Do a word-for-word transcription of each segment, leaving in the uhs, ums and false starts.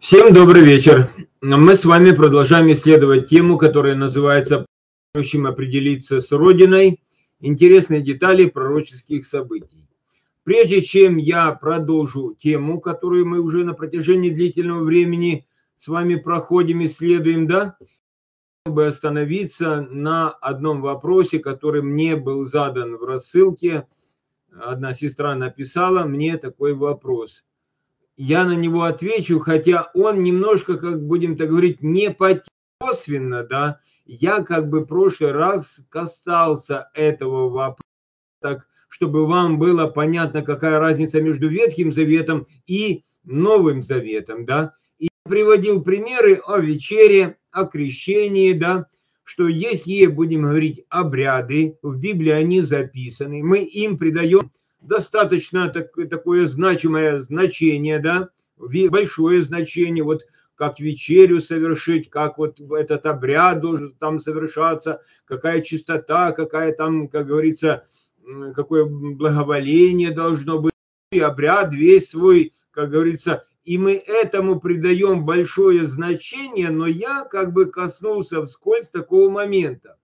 Всем добрый вечер. Мы с вами продолжаем исследовать тему, которая называется «Помогающим определиться с Родиной. Интересные детали пророческих событий». Прежде чем я продолжу тему, которую мы уже на протяжении длительного времени с вами проходим, исследуем, да, хотел бы остановиться на одном вопросе, который мне был задан в рассылке. Одна сестра написала мне такой вопрос. Я на него отвечу, хотя он немножко, как будем так говорить, не косвенно, да. Я как бы в прошлый раз касался этого вопроса, так, чтобы вам было понятно, какая разница между Ветхим Заветом и Новым Заветом, да. И приводил примеры о вечере, о крещении, да, что если будем говорить обряды, в Библии они записаны, мы им придаем достаточно так, такое значимое значение, да, большое значение, вот как вечерю совершить, как вот этот обряд должен там совершаться, какая чистота, какая там, как говорится, какое благоволение должно быть, и обряд весь свой, как говорится, и мы этому придаем большое значение, но я как бы коснулся вскользь такого момента.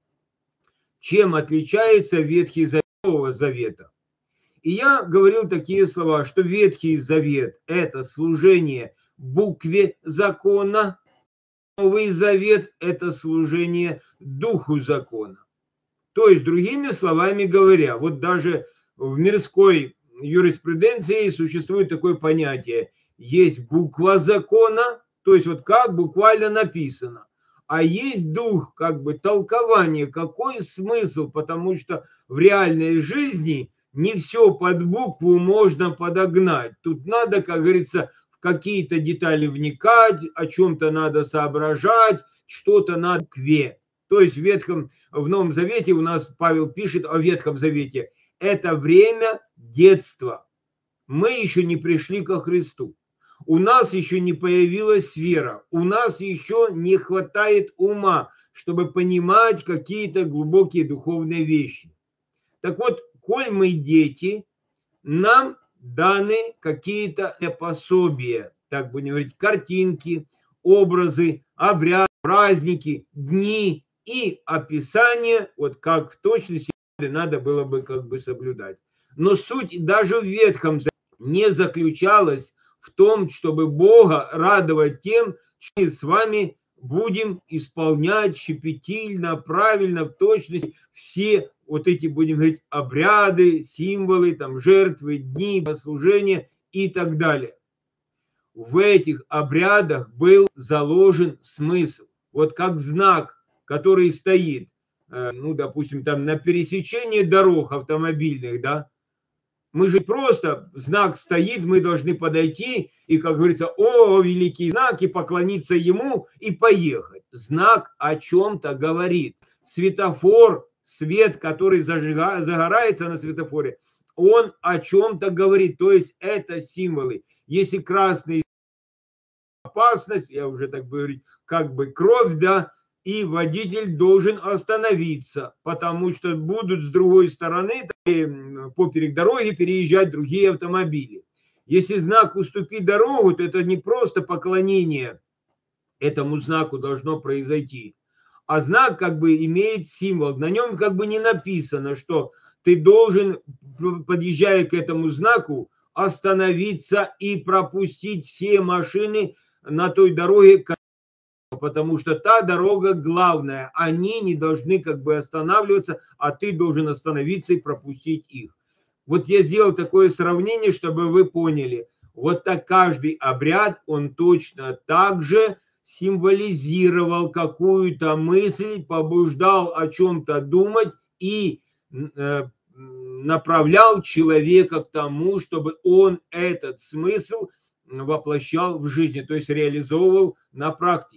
Чем отличается Ветхий Завет от Нового Завета? И я говорил такие слова, что Ветхий Завет – это служение букве закона, Новый Завет – это служение духу закона. То есть, другими словами говоря, вот даже в мирской юриспруденции существует такое понятие. Есть буква закона, то есть вот как буквально написано, а есть дух, как бы толкование, какой смысл, потому что в реальной жизни не все под букву можно подогнать. Тут надо, как говорится, в какие-то детали вникать, о чем-то надо соображать, что-то надо к ве. То есть в Ветхом, в Новом Завете у нас Павел пишет о Ветхом Завете. Это время детства. Мы еще не пришли ко Христу. У нас еще не появилась вера. У нас еще не хватает ума, чтобы понимать какие-то глубокие духовные вещи. Так вот, коль мы дети, нам даны какие-то пособия, так будем говорить, картинки, образы, обряды, праздники, дни и описание, вот как в точности надо было бы как бы соблюдать. Но суть даже в Ветхом Завете не заключалась в том, чтобы Бога радовать тем, что мы с вами будем исполнять щепетильно, правильно, в точности все вот эти, будем говорить, обряды, символы, там, жертвы, дни, послужения и так далее. В этих обрядах был заложен смысл. Вот как знак, который стоит, ну, допустим, там на пересечении дорог автомобильных, да, мы же просто, знак стоит, мы должны подойти и, как говорится, о, великий знак, и поклониться ему и поехать. Знак о чем-то говорит. Светофор, свет, который зажига, загорается на светофоре, он о чем-то говорит. То есть это символы. Если красный опасность, я уже так говорю, как бы кровь, да, и водитель должен остановиться, потому что будут с другой стороны поперек дороги переезжать другие автомобили. Если знак «уступи дорогу», то это не просто поклонение этому знаку должно произойти, а знак как бы имеет символ. На нем как бы не написано, что ты должен, подъезжая к этому знаку, остановиться и пропустить все машины на той дороге, потому что та дорога главная, они не должны как бы останавливаться, а ты должен остановиться и пропустить их. Вот я сделал такое сравнение, чтобы вы поняли. Вот так каждый обряд, он точно так же символизировал какую-то мысль, побуждал о чем-то думать и э, направлял человека к тому, чтобы он этот смысл воплощал в жизни, то есть реализовывал на практике.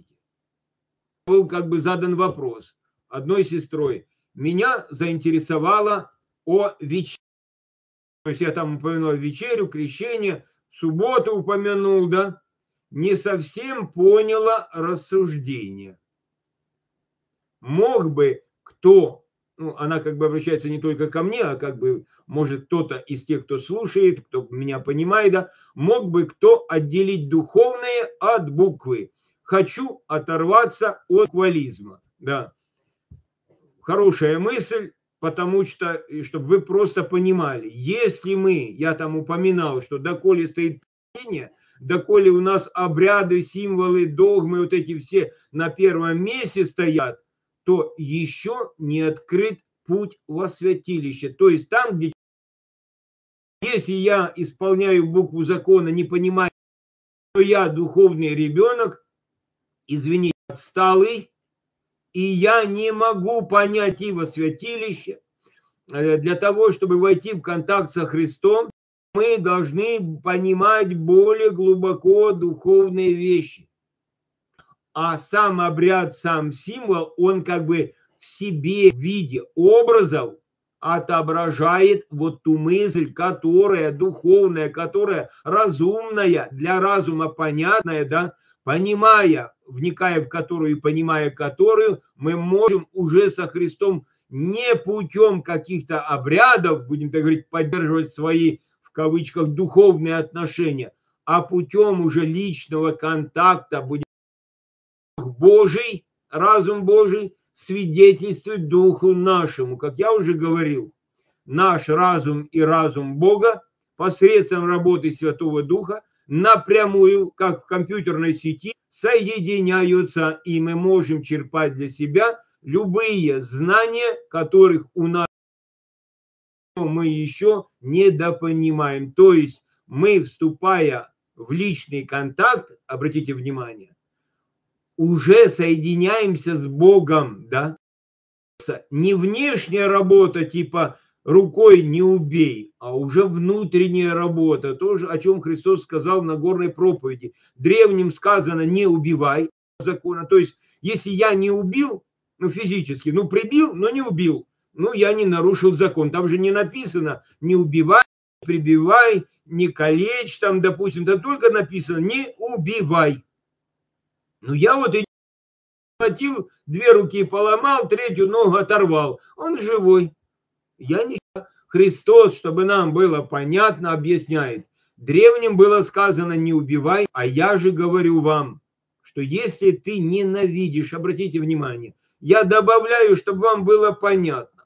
Был как бы задан вопрос одной сестрой. Меня заинтересовало о вечере. То есть я там упомянул вечерю, крещение, субботу упомянул, да. Не совсем поняла рассуждение. Мог бы кто ну, она как бы обращается не только ко мне, а как бы, может, кто-то из тех, кто слушает, кто меня понимает, да, мог бы кто отделить духовное от буквы. Хочу оторваться от буквализма. Да. Хорошая мысль, потому что, чтобы вы просто понимали, если мы, я там упоминал, что доколе стоит падение, доколе у нас обряды, символы, догмы, вот эти все на первом месте стоят, то еще не открыт путь во святилище. То есть там, где, если я исполняю букву закона, не понимая, что я духовный ребенок, извините, отсталый, и я не могу понять и во святилище. Для того, чтобы войти в контакт со Христом, мы должны понимать более глубоко духовные вещи. А сам обряд, сам символ, он как бы в себе в виде образов отображает вот ту мысль, которая духовная, которая разумная, для разума понятная, да, понимая, вникая в которую и понимая которую, мы можем уже со Христом не путем каких-то обрядов, будем так говорить, поддерживать свои, в кавычках, духовные отношения, а путем уже личного контакта, будем Божий, разум Божий свидетельствует духу нашему. Как я уже говорил, наш разум и разум Бога посредством работы Святого Духа напрямую, как в компьютерной сети, соединяются, и мы можем черпать для себя любые знания, которых у нас мы еще недопонимаем. То есть мы, вступая в личный контакт, обратите внимание, уже соединяемся с Богом, да? Не внешняя работа типа рукой не убей, а уже внутренняя работа, тоже о чем Христос сказал на Нагорной проповеди. Древним сказано не убивай закона, то есть если я не убил, ну физически, ну прибил, но не убил, ну я не нарушил закон. Там же не написано не убивай, не прибивай, не калечь, там допустим, там только написано не убивай. Ну я вот и схватил, две руки поломал, третью ногу оторвал. Он живой. Я не... Христос, чтобы нам было понятно, объясняет. Древним было сказано не убивай, а я же говорю вам, что если ты ненавидишь, обратите внимание, я добавляю, чтобы вам было понятно.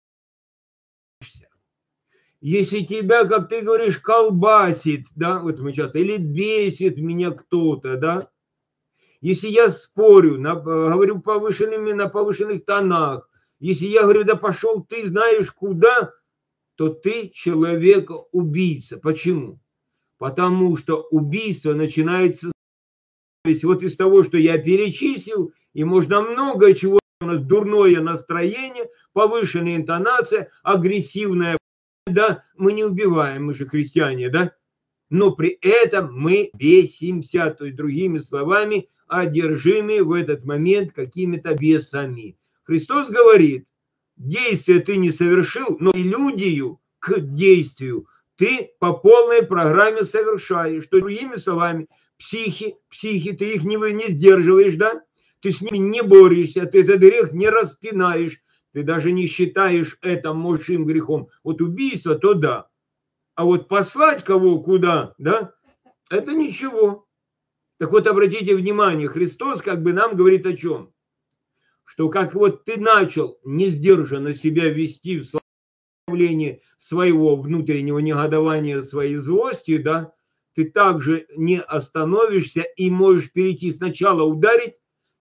Если тебя, как ты говоришь, колбасит, да, вот мы часто, или бесит меня кто-то, да, если я спорю, на, говорю повышенными, на повышенных тонах, если я говорю, да пошел ты знаешь куда, то ты человек-убийца. Почему? Потому что убийство начинается, то есть вот из того, что я перечислил, и можно много чего, у нас дурное настроение, повышенная интонация, агрессивная, да, мы не убиваем, мы же христиане, да, но при этом мы бесимся, то есть другими словами, одержимы в этот момент какими-то бесами. Христос говорит, действие ты не совершил, но прелюдию к действию ты по полной программе совершаешь. Что другими словами, психи, психи, ты их не, не сдерживаешь, да? Ты с ними не борешься, ты этот грех не распинаешь, ты даже не считаешь это большим грехом. Вот убийство, то да. А вот послать кого куда, да, это ничего. Так вот, обратите внимание, Христос как бы нам говорит о чем? Что как вот ты начал несдержанно себя вести в славлении своего внутреннего негодования, своей злости, да, ты также не остановишься и можешь перейти сначала ударить,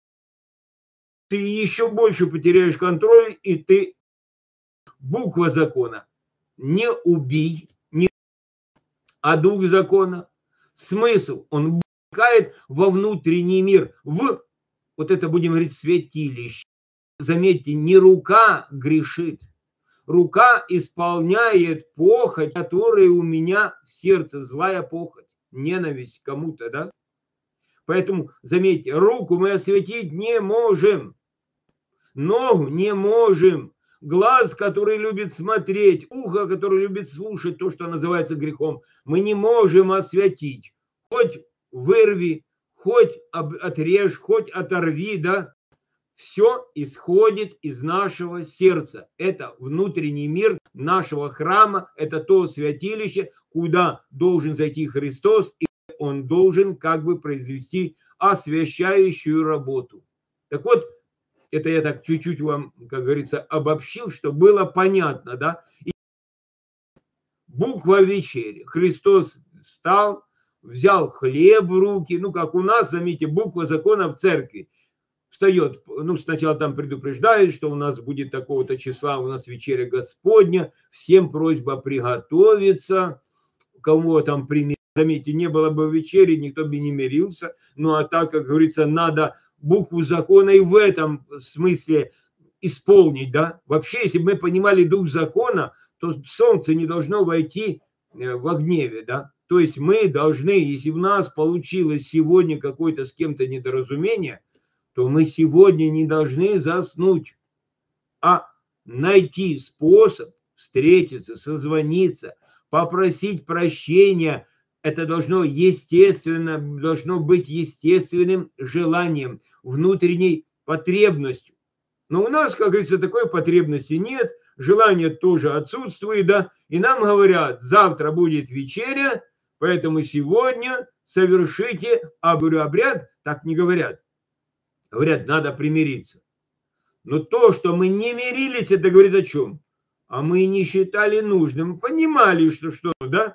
ты еще больше потеряешь контроль, и ты буква закона. Не убий, не, а дух закона. Смысл, он проникает во внутренний мир, в, вот это будем говорить, святилище. Заметьте, не рука грешит, рука исполняет похоть, которая у меня в сердце, злая похоть, ненависть к кому-то, да? Поэтому, заметьте, руку мы осветить не можем, ногу не можем, глаз, который любит смотреть, ухо, которое любит слушать то, что называется грехом, мы не можем осветить. Хоть вырви, хоть отрежь, хоть оторви, да? Все исходит из нашего сердца. Это внутренний мир нашего храма, это то святилище, куда должен зайти Христос, и он должен как бы произвести освящающую работу. Так вот, это я так чуть-чуть вам, как говорится, обобщил, чтобы было понятно, да? И буква вечери. Христос встал, взял хлеб в руки, ну, как у нас, заметьте, буква закона в церкви. Встает, ну, сначала там предупреждает, что у нас будет такого-то числа, у нас вечеря Господня, всем просьба приготовиться, кого там примирить. Заметьте, не было бы вечери, никто бы не мирился, ну, а так, как говорится, надо букву закона и в этом смысле исполнить, да. Вообще, если бы мы понимали дух закона, то солнце не должно войти во гневе, да. То есть мы должны, если у нас получилось сегодня какое-то с кем-то недоразумение, то мы сегодня не должны заснуть, а найти способ встретиться, созвониться, попросить прощения. Это должно естественно, должно быть естественным желанием, внутренней потребностью. Но у нас, как говорится, такой потребности нет, желание тоже отсутствует, да, и нам говорят, завтра будет вечеря, поэтому сегодня совершите обряд, так не говорят. Говорят, надо примириться. Но то, что мы не мирились, это говорит о чем? А мы не считали нужным, понимали, что что, да?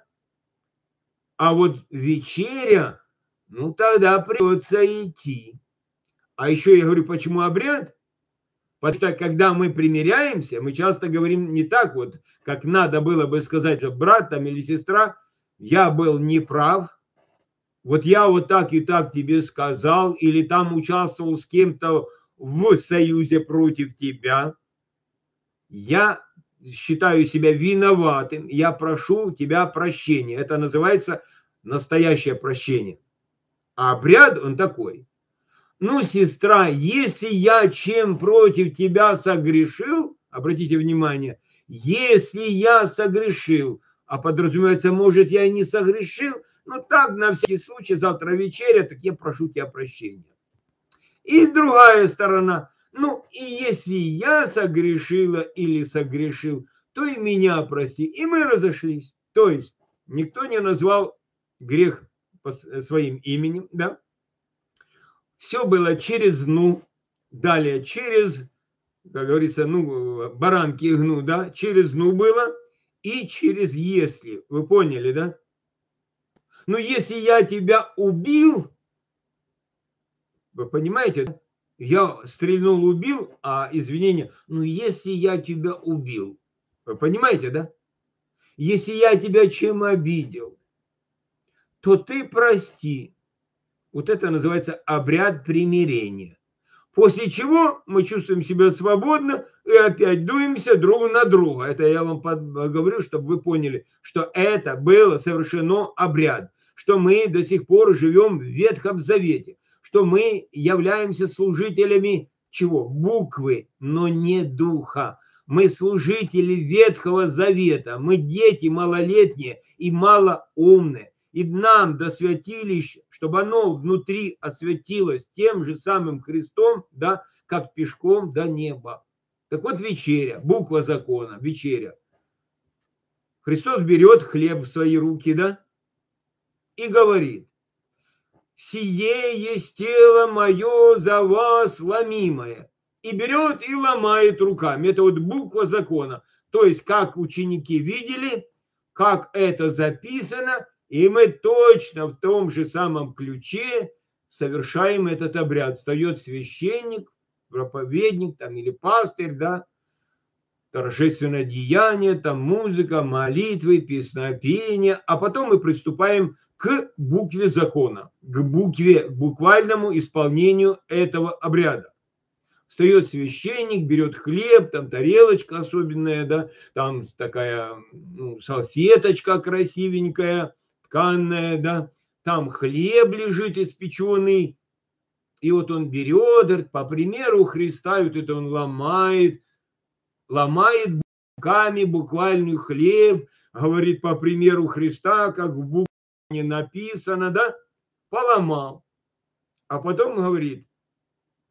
А вот вечеря, ну тогда придется идти. А еще я говорю, почему обряд? Потому что когда мы примиряемся, мы часто говорим не так вот, как надо было бы сказать, что брат там или сестра, я был неправ, вот я вот так и так тебе сказал, или там участвовал с кем-то в союзе против тебя, я считаю себя виноватым, я прошу тебя прощения. Это называется настоящее прощение. А обряд он такой. Ну, сестра, если я чем против тебя согрешил, обратите внимание, если я согрешил, а подразумевается, может, я и не согрешил, ну так, на всякий случай, завтра вечеря, так я прошу тебя прощения. И другая сторона, ну и если я согрешила или согрешил, то и меня прости. И мы разошлись. То есть никто не назвал грех своим именем, да? Все было через «ну», далее через, как говорится, ну, баранки гну, да, через «ну» было и через «если». Вы поняли, да? Ну, если я тебя убил, вы понимаете, да? Я стрельнул, убил, а извинение, ну, если я тебя убил, вы понимаете, да? Если я тебя чем обидел, то ты прости. Вот это называется обряд примирения. После чего мы чувствуем себя свободно и опять дуемся друг на друга. Это я вам говорю, чтобы вы поняли, что это было совершено обряд, что мы до сих пор живем в Ветхом Завете, что мы являемся служителями чего? Буквы, но не духа. Мы служители Ветхого Завета, мы дети малолетние и малоумные. И нам до святилища, чтобы оно внутри осветилось тем же самым Христом, да, как пешком до неба. Так вот вечеря, буква закона, вечеря. Христос берет хлеб в свои руки, да, и говорит, сие есть тело мое за вас ломимое. И берет и ломает руками. Это вот буква закона. То есть, как ученики видели, как это записано, и мы точно в том же самом ключе совершаем этот обряд. Встает священник, проповедник там, или пастырь, да, торжественное деяние, там музыка, молитвы, песнопения, а потом мы приступаем к букве закона, к букве, к буквальному исполнению этого обряда. Встает священник, берет хлеб, там тарелочка особенная, да, там такая, ну, салфеточка красивенькая, тканная, да, там хлеб лежит испеченный, и вот он берет, по примеру Христа, вот это он ломает, ломает руками буквальный хлеб, говорит по примеру Христа, как в букве написано, да, поломал. А потом говорит,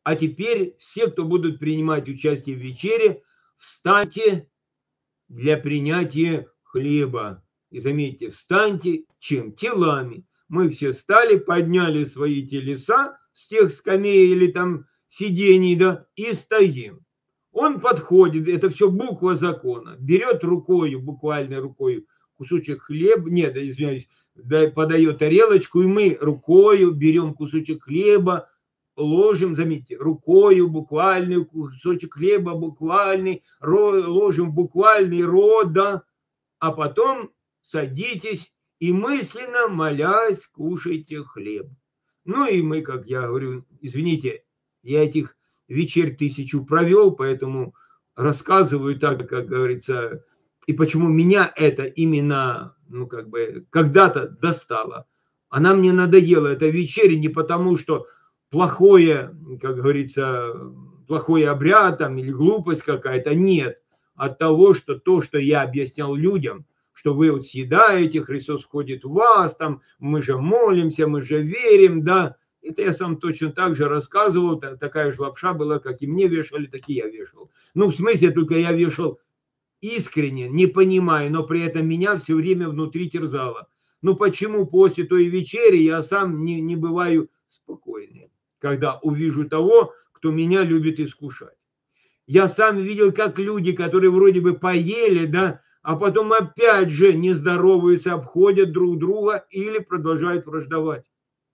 А теперь все, кто будут принимать участие в вечере, встаньте для принятия хлеба. И заметьте, встаньте чем? Телами. Мы все встали, подняли свои телеса с тех скамей или там сидений, да, и стоим. Он подходит, это все буква закона, берет рукою, буквально рукою, кусочек хлеба, нет, извиняюсь, подает тарелочку, и мы рукою берем кусочек хлеба, ложим, заметьте, рукою буквальный кусочек хлеба, буквальный, ложим буквальный рот, да, а потом садитесь и мысленно молясь кушайте хлеб. Ну и мы, как я говорю, извините, я этих вечер тысячу провел, поэтому рассказываю так, как говорится, и почему меня это именно, ну как бы, когда-то достало. Она мне надоела, эта вечеря, не потому, что плохое, как говорится, плохой обряд там, или глупость какая-то, нет. От того, что то, что я объяснял людям, что вы вот съедаете, Христос входит в вас, там, мы же молимся, мы же верим, да. Это я сам точно так же рассказывал, такая же лапша была, как и мне вешали, так и я вешал. Ну, в смысле, только я вешал искренне, не понимая, но при этом меня все время внутри терзало. Ну, почему после той вечери я сам не, не бываю спокойным, когда увижу того, кто меня любит искушать. Я сам видел, как люди, которые вроде бы поели, да, а потом опять же не здороваются, обходят друг друга или продолжают враждовать.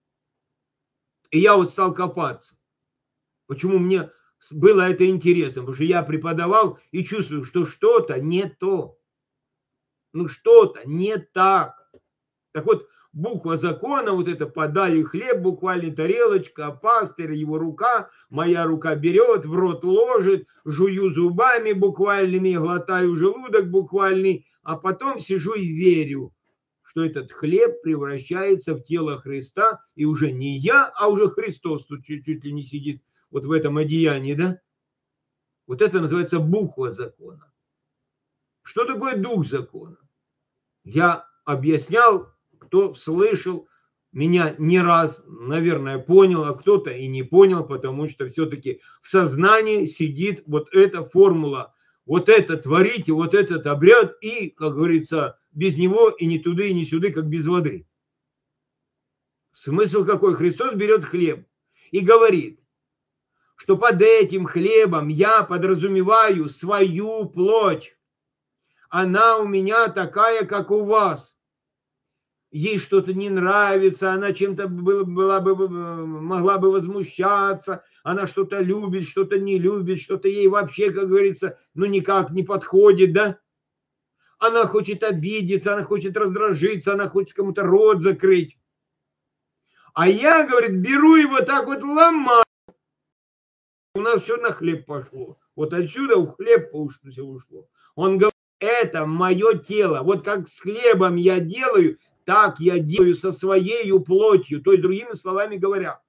И я вот стал копаться. Почему мне было это интересно? Потому что я преподавал и чувствую, что что-то не то. Ну что-то не так. Так вот, буква закона, вот это подали хлеб, буквально тарелочка, а пастырь, его рука, моя рука берет, в рот ложит, жую зубами буквальными, глотаю желудок буквальный, а потом сижу и верю, что этот хлеб превращается в тело Христа, и уже не я, а уже Христос тут чуть-чуть ли не сидит вот в этом одеянии, да? Вот это называется буква закона. Что такое дух закона? Я объяснял, кто слышал меня не раз, наверное, понял, а кто-то и не понял, потому что все-таки в сознании сидит вот эта формула. Вот это творите, вот этот обряд, и, как говорится, без него и не туда, и не сюда, как без воды. Смысл какой? Христос берет хлеб и говорит, что под этим хлебом я подразумеваю свою плоть. Она у меня такая, как у вас. Ей что-то не нравится, она чем-то была бы, могла бы возмущаться, она что-то любит, что-то не любит, что-то ей вообще, как говорится, ну никак не подходит, да? Она хочет обидеться, она хочет раздражиться, она хочет кому-то рот закрыть. А я, говорит, беру его так вот ломаю. У нас все на хлеб пошло. Вот отсюда в хлеб все ушло. Он говорит, это мое тело. Вот как с хлебом я делаю, так я делаю со своей плотью. То есть, другими словами говоря,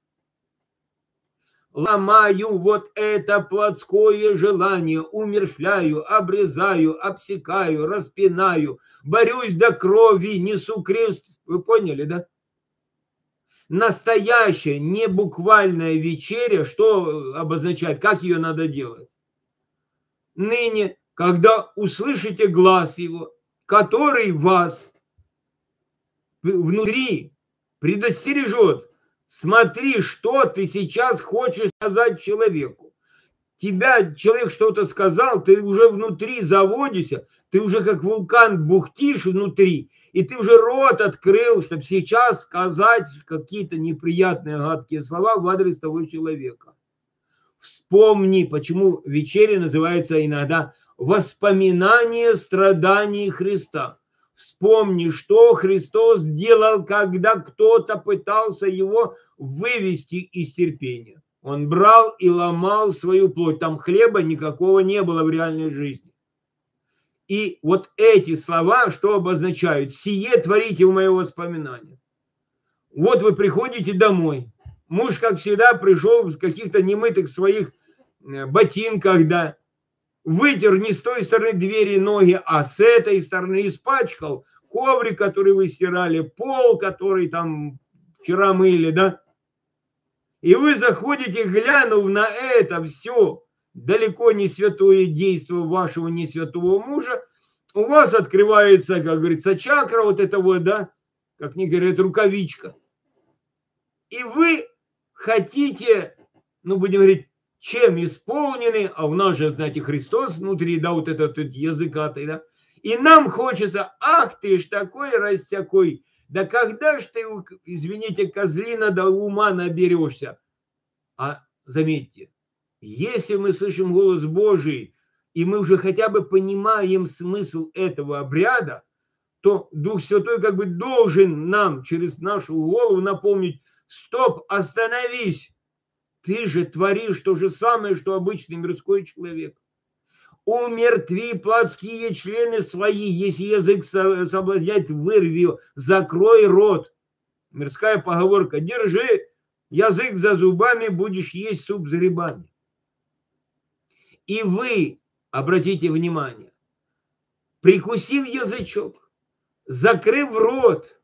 ломаю вот это плотское желание, умерщвляю, обрезаю, обсекаю, распинаю, борюсь до крови, несу крест. Вы поняли, да? Настоящая, не буквальная вечеря, что обозначает, как ее надо делать? Ныне, когда услышите глас его, который вас внутри предостережет, смотри, что ты сейчас хочешь сказать человеку. Тебя человек что-то сказал, ты уже внутри заводишься, ты уже как вулкан бухтишь внутри, и ты уже рот открыл, чтобы сейчас сказать какие-то неприятные гадкие слова в адрес того человека. Вспомни, почему вечеря называется иногда воспоминание страданий Христа. Вспомни, что Христос делал, когда кто-то пытался его вывести из терпения. Он брал и ломал свою плоть. Там хлеба никакого не было в реальной жизни. И вот эти слова, что обозначают? Сие творите в моем воспоминании. Вот вы приходите домой. Муж, как всегда, пришел в каких-то немытых своих ботинках, да, вытер не с той стороны двери ноги, а с этой стороны, испачкал коврик, который вы стирали, пол, который там вчера мыли, да. И вы заходите, глянув на это все, далеко не святое действие вашего не святого мужа, у вас открывается, как говорится, чакра вот этого, да, как они говорят, рукавичка. И вы хотите, ну, будем говорить, чем исполнены, а у нас же, знаете, Христос внутри, да, вот этот, этот языкатый, да, и нам хочется, ах ты ж такой, растякой, да когда ж ты, извините, козлина, до ума наберешься? А заметьте, если мы слышим голос Божий, и мы уже хотя бы понимаем смысл этого обряда, то Дух Святой как бы должен нам через нашу голову напомнить: стоп, остановись, ты же творишь то же самое, что обычный мирской человек. Умертви плотские члены свои, если язык соблазняет, вырви его, закрой рот. Мирская поговорка: держи язык за зубами, будешь есть суп с грибами. И вы, обратите внимание, прикусив язычок, закрыв рот,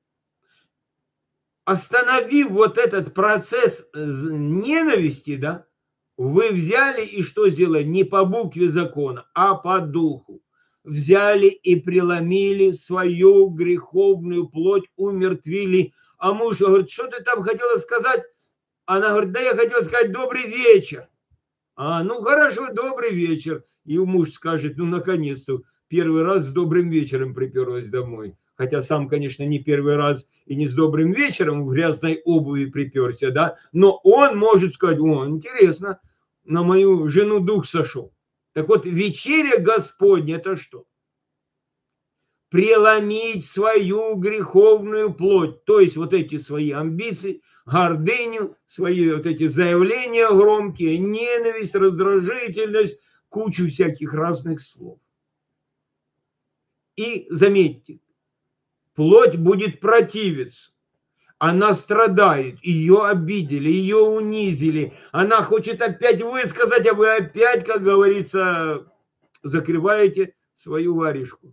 остановив вот этот процесс ненависти, да, вы взяли и что сделали? Не по букве закона, а по духу. Взяли и преломили свою греховную плоть, умертвили. А муж говорит: что ты там хотела сказать? Она говорит: да я хотела сказать добрый вечер. А, ну хорошо, добрый вечер. И муж скажет: ну наконец-то, первый раз с добрым вечером приперлась домой. Хотя сам, конечно, не первый раз и не с добрым вечером в грязной обуви приперся, да, но он может сказать: о, интересно, на мою жену дух сошел. Так вот, вечеря Господня — это что? Преломить свою греховную плоть, то есть вот эти свои амбиции, гордыню, свои вот эти заявления громкие, ненависть, раздражительность, кучу всяких разных слов. И заметьте, плоть будет противиться. Она страдает, ее обидели, ее унизили. Она хочет опять высказать, а вы опять, как говорится, закрываете свою варежку.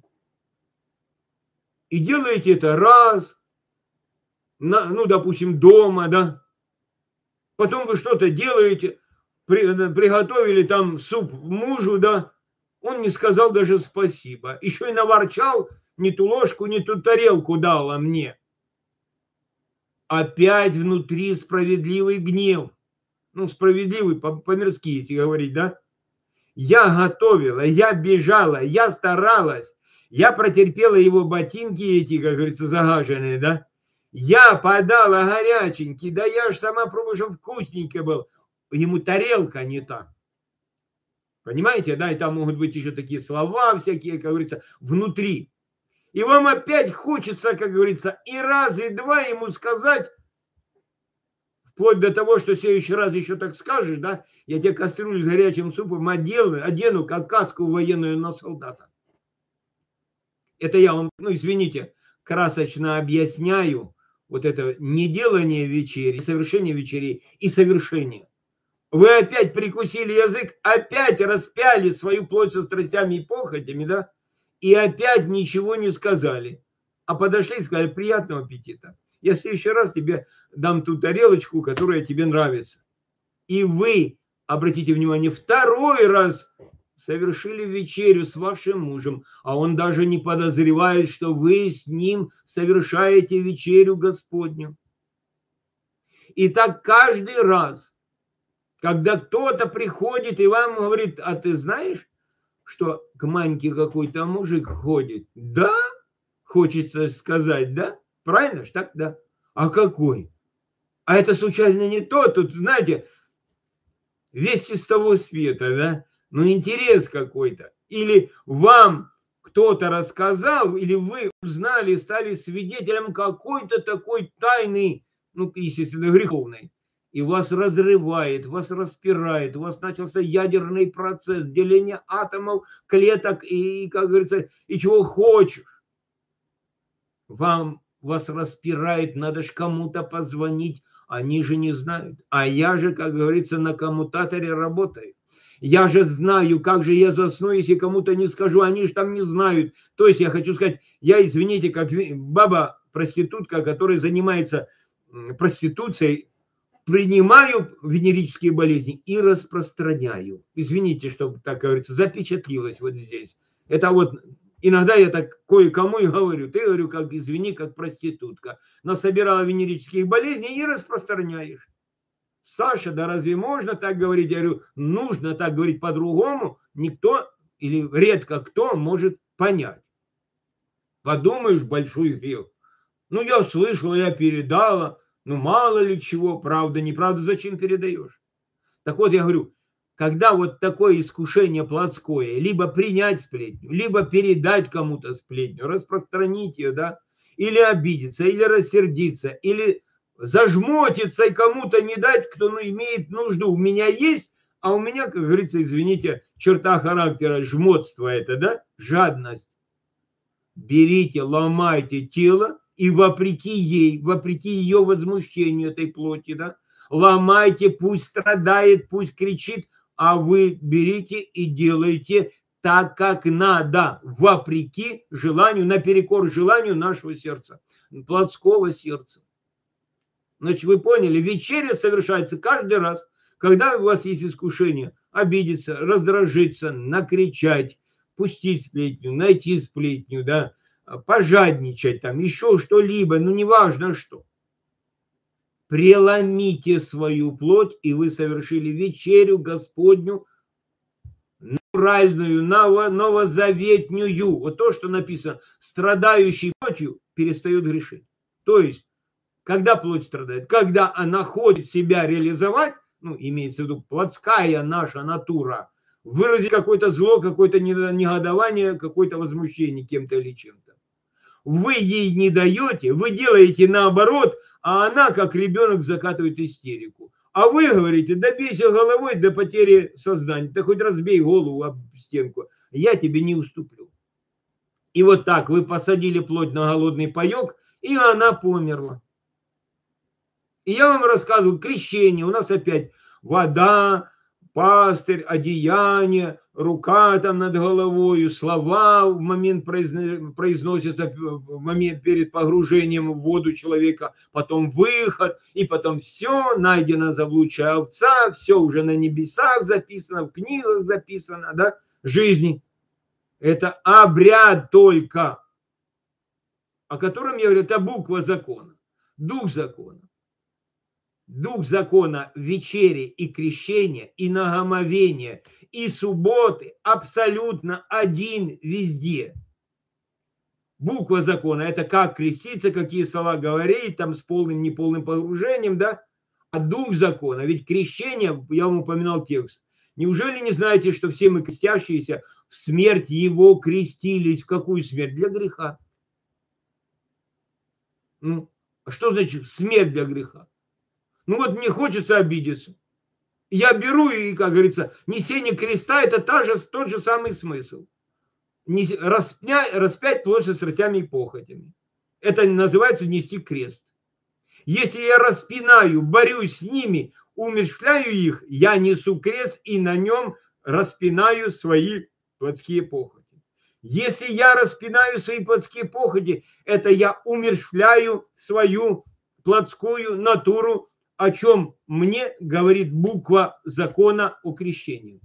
И делаете это раз, на, ну, допустим, дома, да. Потом вы что-то делаете, при, приготовили там суп мужу, да. Он не сказал даже спасибо. Еще и наворчал, не ту ложку, не ту тарелку дала мне. Опять внутри справедливый гнев. Ну, справедливый по-мирски, если говорить, да. Я готовила, я бежала, я старалась, я протерпела его ботинки эти, как говорится, загаженные, да. Я подала горяченький, да я ж сама пробую, что вкусненький был. Ему тарелка не та. Понимаете, да, и там могут быть еще такие слова всякие, как говорится, внутри. И вам опять хочется, как говорится, и раз, и два ему сказать, вплоть до того, что в следующий раз еще так скажешь, да, я тебе кастрюлю с горячим супом одену, одену как каску военную на солдата. Это я вам, ну извините, красочно объясняю вот это неделание вечери, совершение вечерей и совершение. Вы опять прикусили язык, опять распяли свою плоть со страстями и похотями, да, и опять ничего не сказали. А подошли и сказали: приятного аппетита. Я в следующий раз тебе дам ту тарелочку, которая тебе нравится. И вы, обратите внимание, второй раз совершили вечерю с вашим мужем, а он даже не подозревает, что вы с ним совершаете вечерю Господню. И так каждый раз, когда кто-то приходит и вам говорит: а ты знаешь, что к Маньке какой-то мужик ходит? Да, хочется сказать, да? Правильно ж так? Да. А какой? А это случайно не то? Тут, знаете, весть из того света, да? Ну, интерес какой-то. Или вам кто-то рассказал, или вы узнали, стали свидетелем какой-то такой тайны, ну, естественно, греховной. И вас разрывает, вас распирает, у вас начался ядерный процесс деления атомов, клеток и, как говорится, и чего хочешь. Вам вас распирает, надо же кому-то позвонить, они же не знают. А я же, как говорится, на коммутаторе работаю. Я же знаю, как же я засну, если кому-то не скажу, они же там не знают. То есть я хочу сказать, я, извините, как баба-проститутка, которая занимается проституцией, принимаю венерические болезни и распространяю. Извините, что так говорится, запечатлилось вот здесь. Это вот иногда я так кое-кому и говорю, ты, говорю, как, извини, как проститутка, насобирала венерических болезней и распространяешь. Саша, да разве можно так говорить? Я говорю, нужно так говорить по-другому. Никто или редко кто может понять. Подумаешь, большой грех. Ну, я слышала, я передала. Ну, мало ли чего, правда, неправда, зачем передаешь? Так вот, я говорю, когда вот такое искушение плотское, либо принять сплетню, либо передать кому-то сплетню, распространить ее, да, или обидеться, или рассердиться, или зажмотиться и кому-то не дать, кто ну, имеет нужду. У меня есть, а у меня, как говорится, извините, черта характера, жмотство это, да, жадность. Берите, ломайте тело и вопреки ей, вопреки ее возмущению этой плоти, да, ломайте, пусть страдает, пусть кричит, а вы берите и делаете так, как надо, вопреки желанию, наперекор желанию нашего сердца, плотского сердца. Значит, вы поняли, вечеря совершается каждый раз, когда у вас есть искушение обидеться, раздражиться, накричать, пустить сплетню, найти сплетню, да, пожадничать там, еще что-либо, ну неважно что. Преломите свою плоть, и вы совершили вечерю Господню, натуральную, новозаветнюю. Вот то, что написано, страдающий плотью перестает грешить. То есть, когда плоть страдает, когда она хочет себя реализовать, ну, имеется в виду плотская наша натура, выразить какое-то зло, какое-то негодование, какое-то возмущение кем-то или чем-то. Вы ей не даете, вы делаете наоборот, а она, как ребенок, закатывает истерику. А вы говорите, да бейся головой до потери сознания, да хоть разбей голову об стенку, я тебе не уступлю. И вот так вы посадили плоть на голодный паек, и она померла. И я вам рассказываю, крещение, у нас опять вода, пастырь, одеяние, рука там над головой, слова в момент произносятся, в момент перед погружением в воду человека, потом выход, и потом все, найдена заблудшая овца, все уже на небесах записано, в книгах записано, да, жизни. Это обряд только, о котором я говорю, это буква закона, дух закона. Дух закона вечери и крещения, и нагомовения, и субботы абсолютно один везде. Буква закона – это как креститься, какие слова говорить, там с полным, неполным погружением, да? А дух закона, ведь крещение, я вам упоминал текст, неужели не знаете, что все мы крестящиеся в смерть его крестились? В какую смерть? Для греха. Ну, а что значит смерть для греха? Ну вот мне хочется обидеться. Я беру и, как говорится, несение креста – это та же, тот же самый смысл. Распня, распять плоть со страстями и похотями. Это называется нести крест. Если я распинаю, борюсь с ними, умерщвляю их, я несу крест и на нем распинаю свои плотские похоти. Если я распинаю свои плотские похоти, это я умерщвляю свою плотскую натуру, о чем мне говорит буква закона о крещении.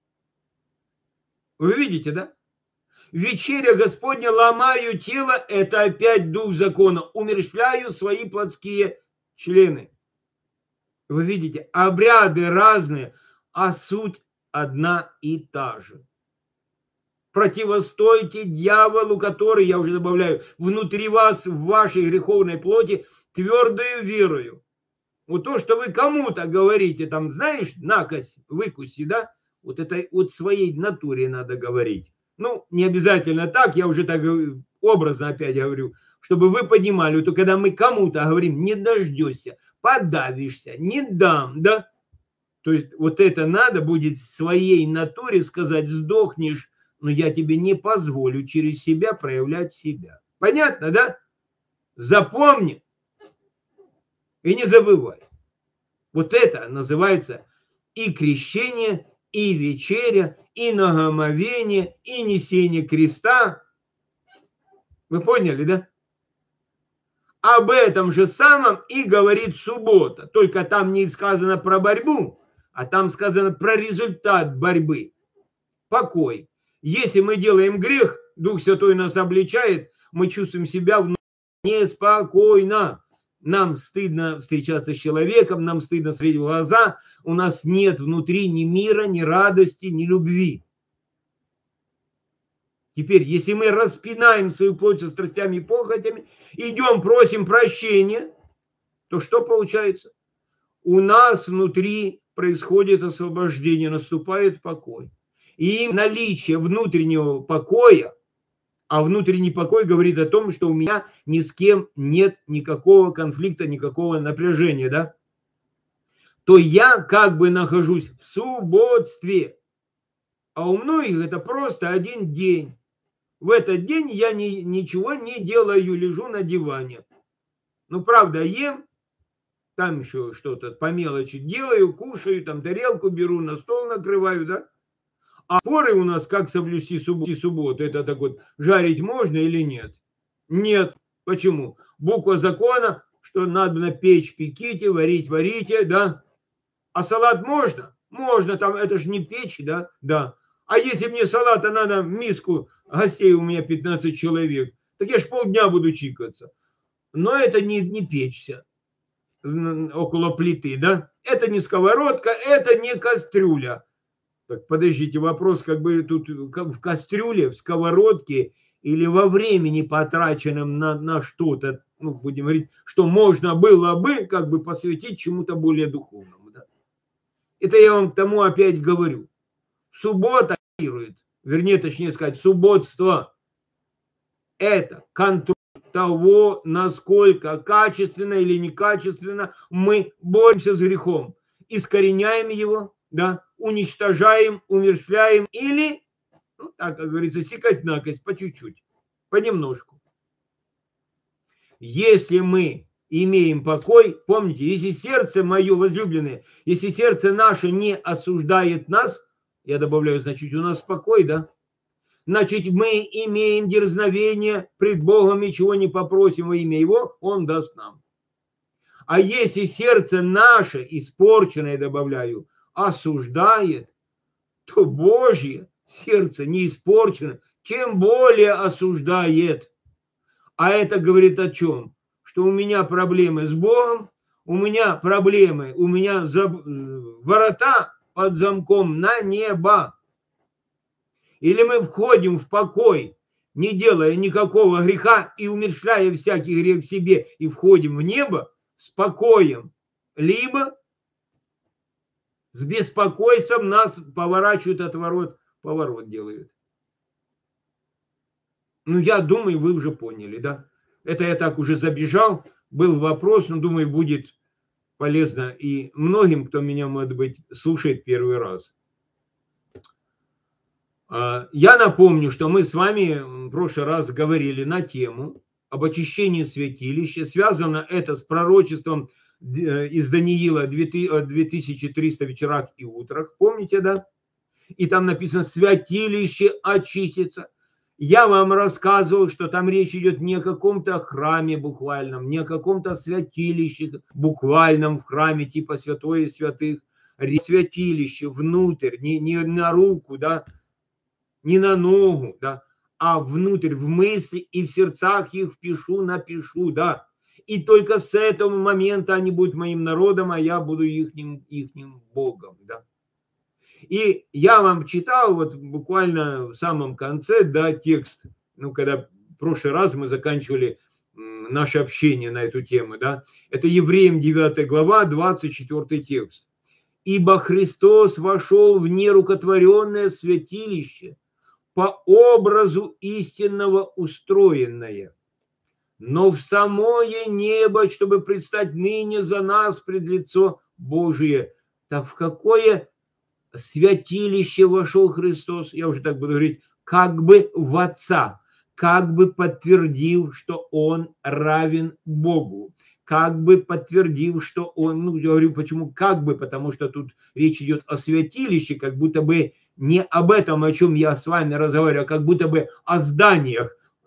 Вы видите, да? Вечеря Господня, ломаю тело, это опять дух закона. Умерщвляю свои плотские члены. Вы видите, обряды разные, а суть одна и та же. Противостойте дьяволу, который, я уже добавляю, внутри вас, в вашей греховной плоти, твердою верою. Вот то, что вы кому-то говорите, там, знаешь, накось, выкуси, да, вот это от своей натуре надо говорить. Ну, не обязательно так, я уже так образно опять говорю, чтобы вы понимали, то когда мы кому-то говорим, не дождешься, подавишься, не дам, да, то есть вот это надо будет своей натуре сказать, сдохнешь, но я тебе не позволю через себя проявлять себя. Понятно, да? Запомни. И не забывай. Вот это называется и крещение, и вечеря, и нагомовение, и несение креста. Вы поняли, да? об этом же самом и говорит суббота. Только там не сказано про борьбу, а там сказано про результат борьбы. Покой. Если мы делаем грех, Дух Святой нас обличает, мы чувствуем себя неспокойно. Нам стыдно встречаться с человеком, нам стыдно смотреть в глаза, у нас нет внутри ни мира, ни радости, ни любви. Теперь, если мы распинаем свою плоть со страстями и похотями, идем, просим прощения, то что получается? У нас внутри происходит освобождение, наступает покой. И наличие внутреннего покоя, а внутренний покой говорит о том, что у меня ни с кем нет никакого конфликта, никакого напряжения, да, то я как бы нахожусь в субботстве. А у многих это просто один день. В этот день я ни, ничего не делаю, лежу на диване. Ну, правда, ем, там еще что-то по мелочи делаю, кушаю, там тарелку беру, на стол накрываю, да. А споры у нас, как соблюсти субботу, субботу, это так вот, жарить можно или нет? Нет. Почему? Буква закона, что надо на печь пеките, варить варите, да. А салат можно? Можно, там это же не печь, да, да. А если мне салата надо в миску, гостей у меня пятнадцать человек, так я ж полдня буду чикаться. Но это не, не печься около плиты, да. Это не сковородка, это не кастрюля. Так, подождите, вопрос как бы тут в кастрюле, в сковородке или во времени, потраченном на, на что-то, ну, будем говорить, что можно было бы как бы посвятить чему-то более духовному. Да? Это я вам к тому опять говорю. Суббота, вернее, точнее сказать, субботство – это контроль того, насколько качественно или некачественно мы боремся с грехом, искореняем его, да, уничтожаем, умерщвляем или, ну, так как говорится, сикость-накость, по чуть-чуть, понемножку. Если мы имеем покой, помните, если сердце мое возлюбленное, если сердце наше не осуждает нас, я добавляю, значит, у нас покой, да? Значит, мы имеем дерзновение пред Богом и чего не попросим во имя Его, Он даст нам. А если сердце наше испорченное, добавляю, осуждает, то Божье сердце не испорчено, тем более осуждает. А это говорит о чем? Что у меня проблемы с Богом, у меня проблемы, у меня ворота под замком на небо. Или мы входим в покой, не делая никакого греха и умерщвляя всякий грех в себе, и входим в небо с покоем, либо с беспокойством нас поворачивают отворот, поворот делают. Ну, я думаю, вы уже поняли, да? Это я так уже забежал, был вопрос, но думаю, будет полезно и многим, кто меня, может быть, слушает первый раз. Я напомню, что мы с вами в прошлый раз говорили на тему об очищении святилища. Связано это с пророчеством из Даниила две тысячи триста вечерах и утрах. Помните, да? И там написано «святилище очистится». Я вам рассказывал, что там речь идет не о каком-то храме буквальном, не о каком-то святилище буквальном в храме типа святое святых. Святилище внутрь, не, не на руку, да, не на ногу, да, а внутрь, в мысли и в сердцах их впишу, напишу, да. И только с этого момента они будут моим народом, а я буду ихним, ихним Богом, да. И я вам читал вот буквально в самом конце, да, текст, ну, когда в прошлый раз мы заканчивали наше общение на эту тему, да, это Евреям девятая глава, двадцать четвёртый текст. «Ибо Христос вошел в нерукотворенное святилище, по образу истинного устроенное, но в самое небо, чтобы предстать ныне за нас пред лицо Божие». Так в какое святилище вошел Христос? Я уже так буду говорить, как бы в Отца, как бы подтвердив, что Он равен Богу, как бы подтвердив, что Он, ну, я говорю, почему как бы, потому что тут речь идет о святилище, как будто бы не об этом, о чем я с вами разговариваю, а как будто бы о зданиях.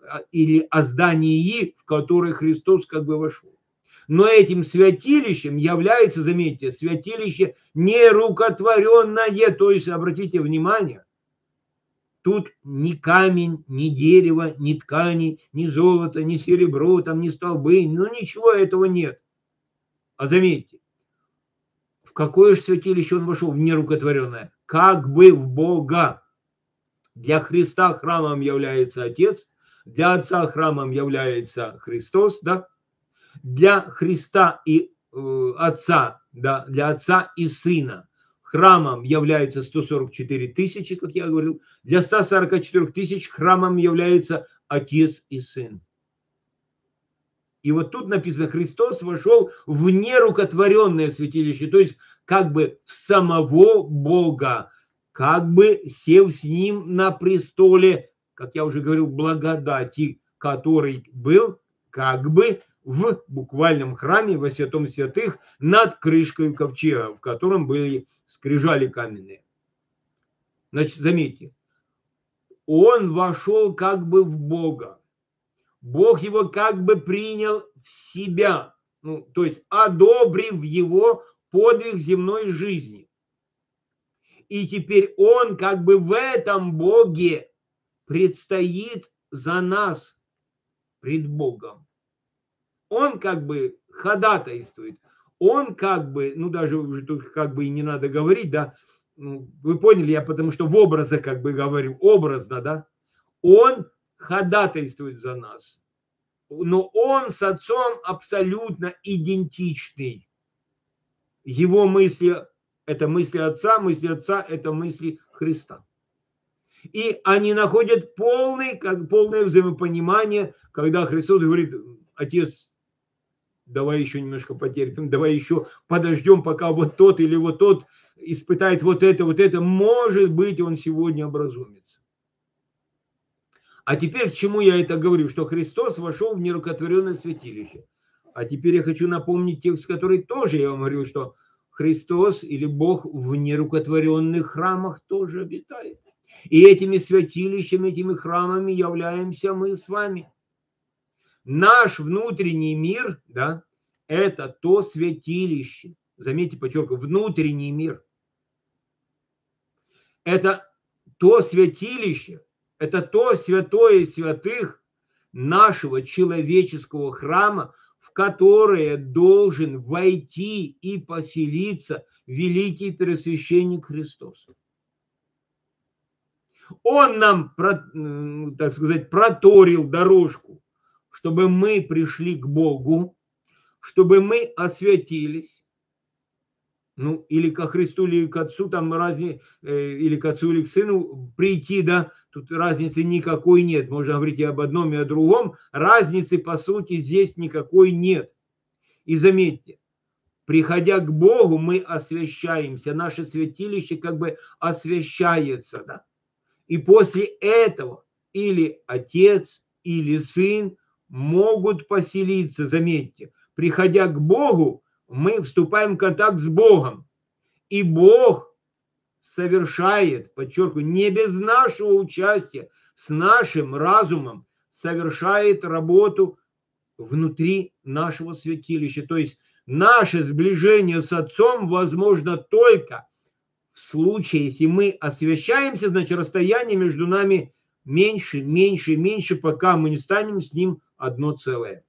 или о здании, в которое Христос как бы вошел. Но этим святилищем является, заметьте, святилище нерукотворенное, то есть, обратите внимание, тут ни камень, ни дерево, ни ткани, ни золото, ни серебро, там ни столбы, ну ничего этого нет. А заметьте, в какое же святилище он вошел, в нерукотворенное? Как бы в Бога. Для Христа храмом является Отец, для Отца храмом является Христос, да? Для Христа и э, Отца, да, для Отца и Сына храмом является сто сорок четыре тысячи, как я говорил, для ста сорока четырёх тысяч храмом является Отец и Сын. И вот тут написано, Христос вошел в нерукотворенное святилище, то есть как бы в самого Бога, как бы сев с ним на престоле, как я уже говорил, благодати, который был как бы в буквальном храме, во святом святых, над крышкой ковчега, в котором были скрижали каменные. Значит, заметьте, он вошел как бы в Бога. Бог его как бы принял в себя, ну, то есть одобрив его подвиг земной жизни. И теперь он как бы в этом Боге предстоит за нас пред Богом. Он как бы ходатайствует. Он как бы, ну даже уже тут как бы и не надо говорить, да, ну, вы поняли, я потому что в образах как бы говорю, образно, да, он ходатайствует за нас. Но он с Отцом абсолютно идентичный. Его мысли – это мысли Отца, мысли Отца – это мысли Христа. И они находят полный, как, полное взаимопонимание, когда Христос говорит, Отец, давай еще немножко потерпим, давай еще подождем, пока вот тот или вот тот испытает вот это, вот это. Может быть, он сегодня образумится. А теперь к чему я это говорю? Что Христос вошел в нерукотворенное святилище. А теперь я хочу напомнить текст, который тоже я вам говорил, что Христос или Бог в нерукотворенных храмах тоже обитает. И этими святилищами, этими храмами являемся мы с вами. Наш внутренний мир, да, это то святилище. Заметьте, подчеркиваю, внутренний мир. Это то святилище, это то святое святых нашего человеческого храма, в которое должен войти и поселиться великий первосвященник Христос. Он нам, так сказать, проторил дорожку, чтобы мы пришли к Богу, чтобы мы освятились, ну, или ко Христу, или к Отцу, там разницы, или к Отцу, или к Сыну прийти, да, тут разницы никакой нет. Можно говорить и об одном, и о другом. Разницы, по сути, здесь никакой нет. И заметьте, приходя к Богу, мы освящаемся, наше святилище как бы освящается, да. И после этого или Отец, или Сын могут поселиться, заметьте, приходя к Богу, мы вступаем в контакт с Богом. И Бог совершает, подчеркиваю, не без нашего участия, с нашим разумом совершает работу внутри нашего святилища. То есть наше сближение с Отцом возможно только в случае, если мы освящаемся, значит расстояние между нами меньше, меньше, меньше, пока мы не станем с Ним одно целое.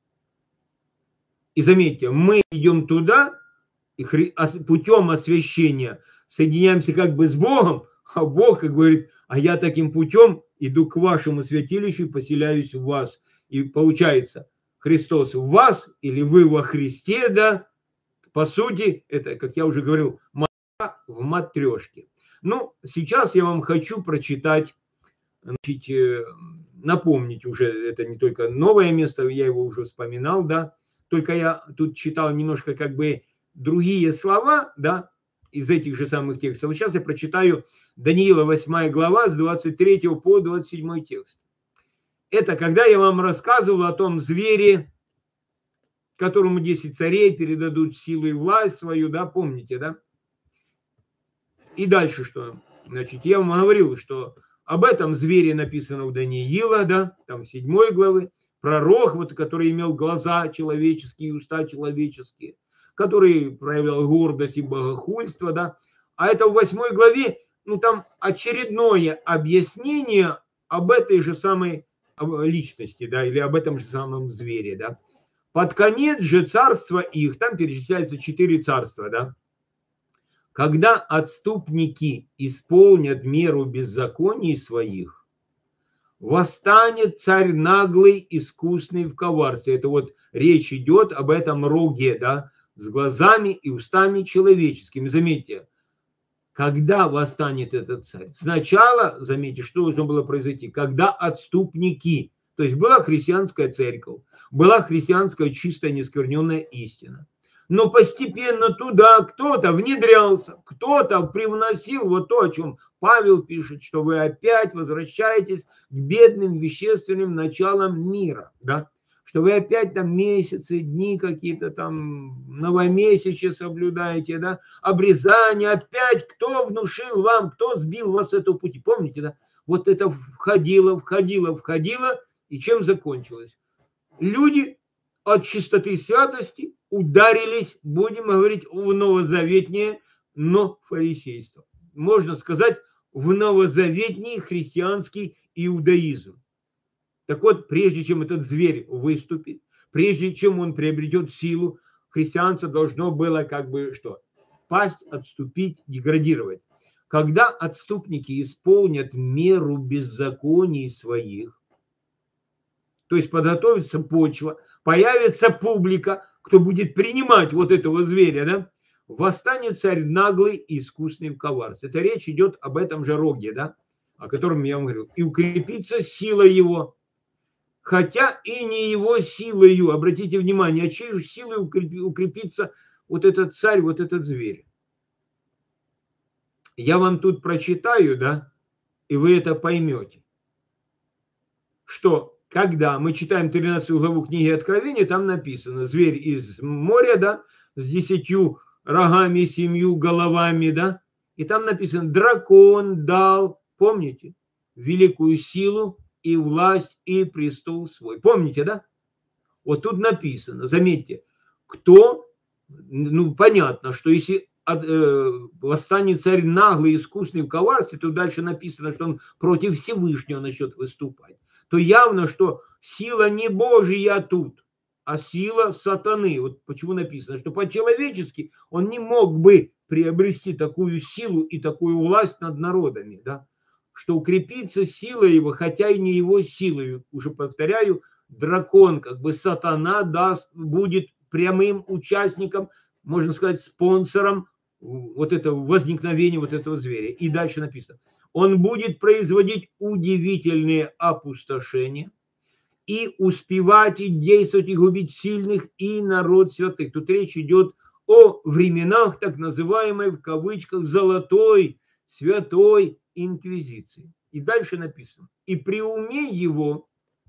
И заметьте, мы идем туда, и путем освящения соединяемся как бы с Богом, а Бог как говорит, а я таким путем иду к вашему святилищу и поселяюсь в вас. И получается, Христос в вас или вы во Христе, да, по сути, это, как я уже говорил, матка в матрешке. Ну, сейчас я вам хочу прочитать, значит, напомнить уже, это не только новое место, я его уже вспоминал, да, только я тут читал немножко как бы другие слова, да, из этих же самых текстов. Сейчас я прочитаю Даниила восьмая глава с двадцать третьего по двадцать седьмой текст. Это когда я вам рассказывал о том звере, которому десять царей передадут силу и власть свою, да, помните, да? И дальше что? Значит, я вам говорил, что Об этом звере написано у Даниила, да, там в седьмой главе. Пророк, вот, который имел глаза человеческие, уста человеческие, который проявлял гордость и богохульство, да. А это в восьмой главе, ну, там очередное объяснение об этой же самой личности, да, или об этом же самом звере, да. Под конец же царства их, там перечисляются четыре царства, да. Когда отступники исполнят меру беззаконий своих, восстанет царь наглый, искусный в коварстве. Это вот речь идет об этом роге, да, с глазами и устами человеческими. Заметьте, когда восстанет этот царь? Сначала, заметьте, что должно было произойти? Когда отступники, то есть была христианская церковь, была христианская чистая нескверненная истина. Но постепенно туда кто-то внедрялся, кто-то привносил вот то, о чем Павел пишет, что вы опять возвращаетесь к бедным вещественным началам мира, да? Что вы опять там месяцы, дни какие-то там, новомесячья соблюдаете, да? Обрезание, опять кто внушил вам, кто сбил вас с этого пути, помните, да? Вот это входило, входило, входило, и чем закончилось? Люди от чистоты святости ударились, будем говорить, в новозаветнее, но фарисейство. Можно сказать, в новозаветний христианский иудаизм. Так вот, прежде чем этот зверь выступит, прежде чем он приобретет силу, христианство должно было как бы что? Пасть, отступить, деградировать. Когда отступники исполнят меру беззаконий своих, то есть подготовится почва, появится публика, кто будет принимать вот этого зверя, да, восстанет царь наглый и искусный в коварстве. Это речь идет об этом же роге, да, о котором я вам говорил. И укрепится сила его, хотя и не его силою. Обратите внимание, а чьей же силой укрепится вот этот царь, вот этот зверь? Я вам тут прочитаю, да, и вы это поймете, что когда мы читаем тринадцатую главу книги Откровения, там написано: зверь из моря, да, с десятью рогами, семью головами, да, и там написано: дракон дал, помните, великую силу и власть и престол свой. Помните, да? Вот тут написано, заметьте, кто, ну понятно, что если восстанет царь наглый, искусный в коварстве, то дальше написано, что он против Всевышнего начнет выступать. То явно, что сила не Божья тут, а сила сатаны. Вот почему написано, что по-человечески он не мог бы приобрести такую силу и такую власть над народами, да? Что укрепится сила его, хотя и не его силой. Уже повторяю, дракон, как бы сатана, даст, будет прямым участником, можно сказать, спонсором вот этого возникновения вот этого зверя. И дальше написано: он будет производить удивительные опустошения и успевать и действовать и губить сильных и народ святых. Тут речь идет о временах так называемой в кавычках золотой святой инквизиции. И дальше написано: и при уме его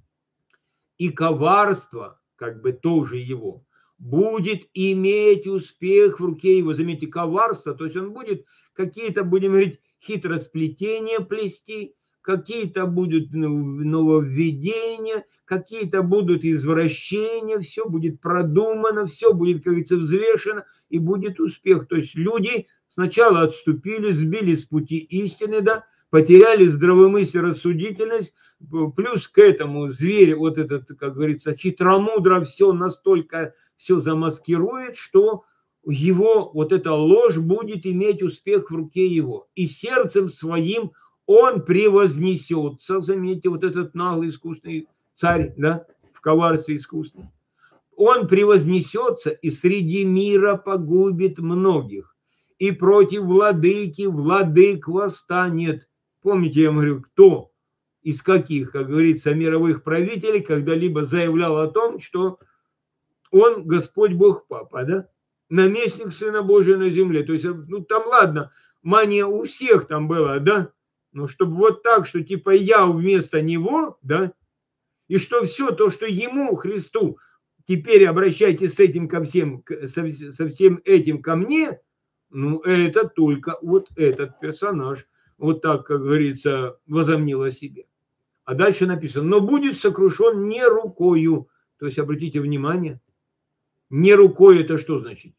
и коварство, как бы тоже его, будет иметь успех в руке его. Заметьте, коварство, то есть он будет какие-то, будем говорить, хитросплетения плести, какие-то будут нововведения, какие-то будут извращения, все будет продумано, все будет, как говорится, взвешено, и будет успех. То есть люди сначала отступили, сбили с пути истины, да, потеряли здравомыслие, рассудительность, плюс к этому зверь, вот этот, как говорится, хитромудро все настолько все замаскирует, что его вот эта ложь будет иметь успех в руке его. И сердцем своим он превознесется, заметьте, вот этот наглый искусный царь, да, в коварстве искусный. Он превознесется и среди мира погубит многих. И против владыки владык восстанет. Помните, я вам говорю, кто из каких, как говорится, мировых правителей когда-либо заявлял о том, что он Господь Бог Папа, да? Наместник Сына Божия на земле. То есть, ну там ладно, мания у всех там была, да? Но чтобы вот так, что типа я вместо него, да? И что все то, что ему, Христу, теперь обращайтесь с этим ко всем, со, со всем этим ко мне, ну это только вот этот персонаж. вот так, как говорится, возомнил о себе. А дальше написано, но будет сокрушен не рукою. То есть, обратите внимание, не рукой это что значит?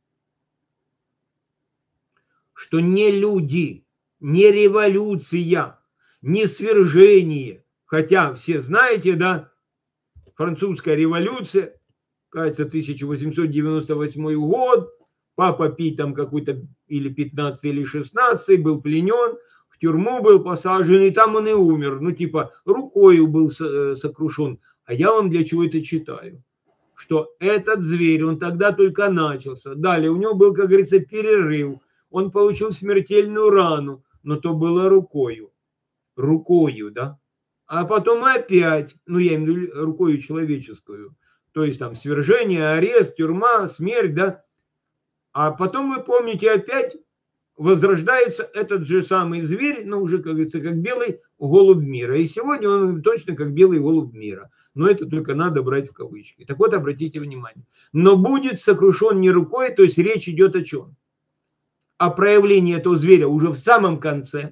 Что не люди, не революция, не свержение. Хотя все знаете, да, французская революция, кажется, тысяча восемьсот девяносто восьмой год, Папа Пий там какой-то или пятнадцатый, или шестнадцатый был пленен, в тюрьму был посажен, и там он и умер. Ну, типа, рукою был сокрушен. А я вам для чего это читаю? Что этот зверь, он тогда только начался. Далее у него был, как говорится, перерыв. Он получил смертельную рану, но то было рукою. Рукою, да? А потом опять, ну, я имею в виду рукою человеческую. То есть там свержение, арест, тюрьма, смерть, да? А потом, вы помните, опять возрождается этот же самый зверь, ну, уже, как говорится, как белый голубь мира. И сегодня он точно как белый голубь мира. Но это только надо брать в кавычки. Так вот, обратите внимание. Но будет сокрушен не рукой, то есть речь идет о чем? О проявлении этого зверя уже в самом конце.